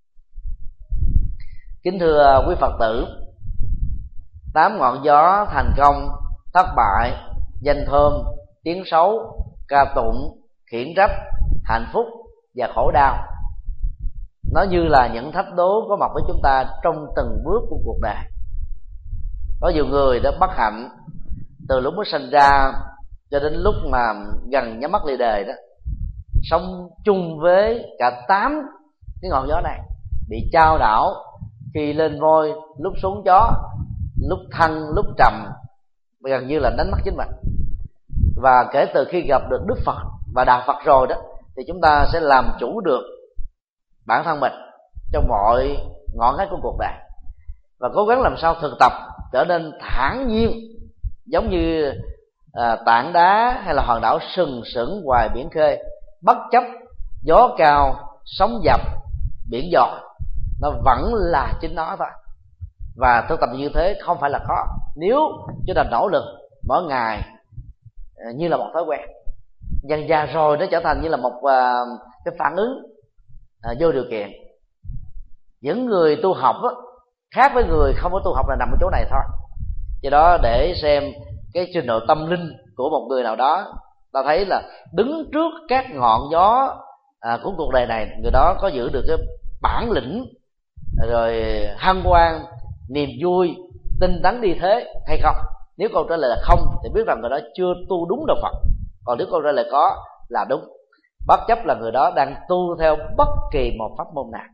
Kính thưa quý Phật tử, tám ngọn gió thành công, thất bại, danh thơm, tiếng xấu, ca tụng, khiển trách, hạnh phúc và khổ đau, nó như là những thách đố có mặt với chúng ta trong từng bước của cuộc đời. Có nhiều người đã bất hạnh từ lúc mới sinh ra cho đến lúc mà gần nhắm mắt lìa đời đó, sống chung với cả tám cái ngọn gió này, bị chao đảo khi lên voi, lúc xuống chó, lúc thăng, lúc trầm, gần như là đánh mất chính mình. Và kể từ khi gặp được Đức Phật và Đạo Phật rồi đó, thì chúng ta sẽ làm chủ được bản thân mình trong mọi ngõ ngách của cuộc đời, và cố gắng làm sao thực tập trở nên thản nhiên, giống như à, tảng đá hay là hòn đảo sừng sững ngoài biển khơi, bất chấp gió cao sóng dập biển dò, nó vẫn là chính nó thôi. Và thực tập như thế không phải là khó nếu chúng ta nỗ lực mỗi ngày như là một thói quen. Dần dà rồi nó trở thành như là một uh, cái phản ứng uh, vô điều kiện. Những người tu học đó, khác với người không có tu học là nằm ở chỗ này thôi. Do đó để xem cái trình độ tâm linh của một người nào đó, ta thấy là đứng trước các ngọn gió à, của cuộc đời này, người đó có giữ được cái bản lĩnh rồi hân hoan, niềm vui, tinh tấn đi thế hay không. Nếu câu trả lời là không thì biết rằng người đó chưa tu đúng đạo Phật. Còn nếu câu trả lời có là đúng, bất chấp là người đó đang tu theo bất kỳ một pháp môn nào.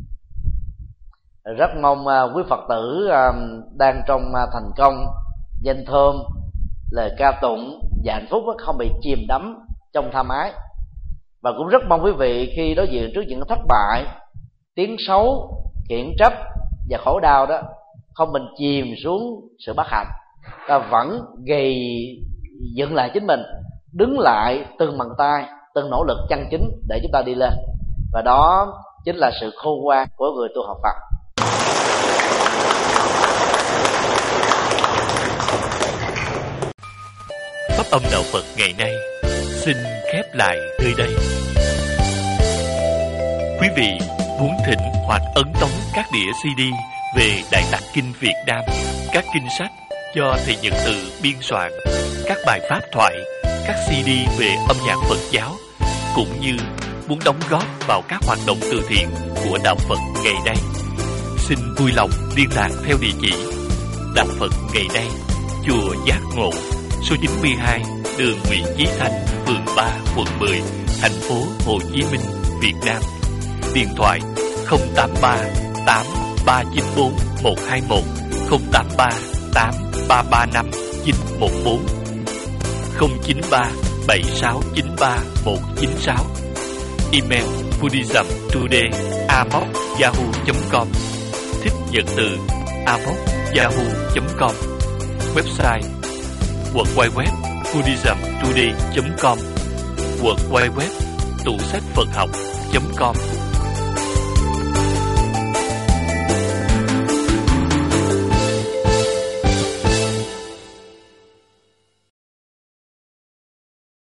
Rất mong uh, quý Phật tử uh, đang trong uh, thành công, danh thơm, lời ca tụng và hạnh phúc không bị chìm đắm trong tham ái. Và cũng rất mong quý vị khi đối diện trước những thất bại, tiếng xấu, khiển trách và khổ đau đó, không mình chìm xuống sự bất hạnh, ta vẫn gầy dựng lại chính mình, đứng lại từng bàn tay, từng nỗ lực chân chính để chúng ta đi lên. Và đó chính là sự khôn ngoan của người tu học Phật. Pháp âm đạo Phật ngày nay xin khép lại nơi đây. Quý vị muốn thỉnh hoặc ấn tống các đĩa xê đê về Đại Tạng Kinh Việt Nam, các kinh sách do thầy Nhật Từ biên soạn, các bài pháp thoại, các xê đê về âm nhạc Phật giáo, cũng như muốn đóng góp vào các hoạt động từ thiện của đạo Phật ngày nay, xin vui lòng liên lạc theo địa chỉ Đạo Phật ngày nay, chùa Giác Ngộ, số chín mươi hai đường Nguyễn Chí Thanh, phường ba, quận mười, thành phố Hồ Chí Minh, Việt Nam. Điện thoại không tám ba tám ba chín bốn một hai một, không tám ba tám ba ba năm chín một bốn, không chín ba bảy sáu chín ba một chín sáu. Email buddhismtoday a m o c yahoo chấm com, thích Nhật Từ a m o c yahoo chấm com. Website w w w chấm buddhismtoday chấm com, w w w tủ sách Phật học chấm com.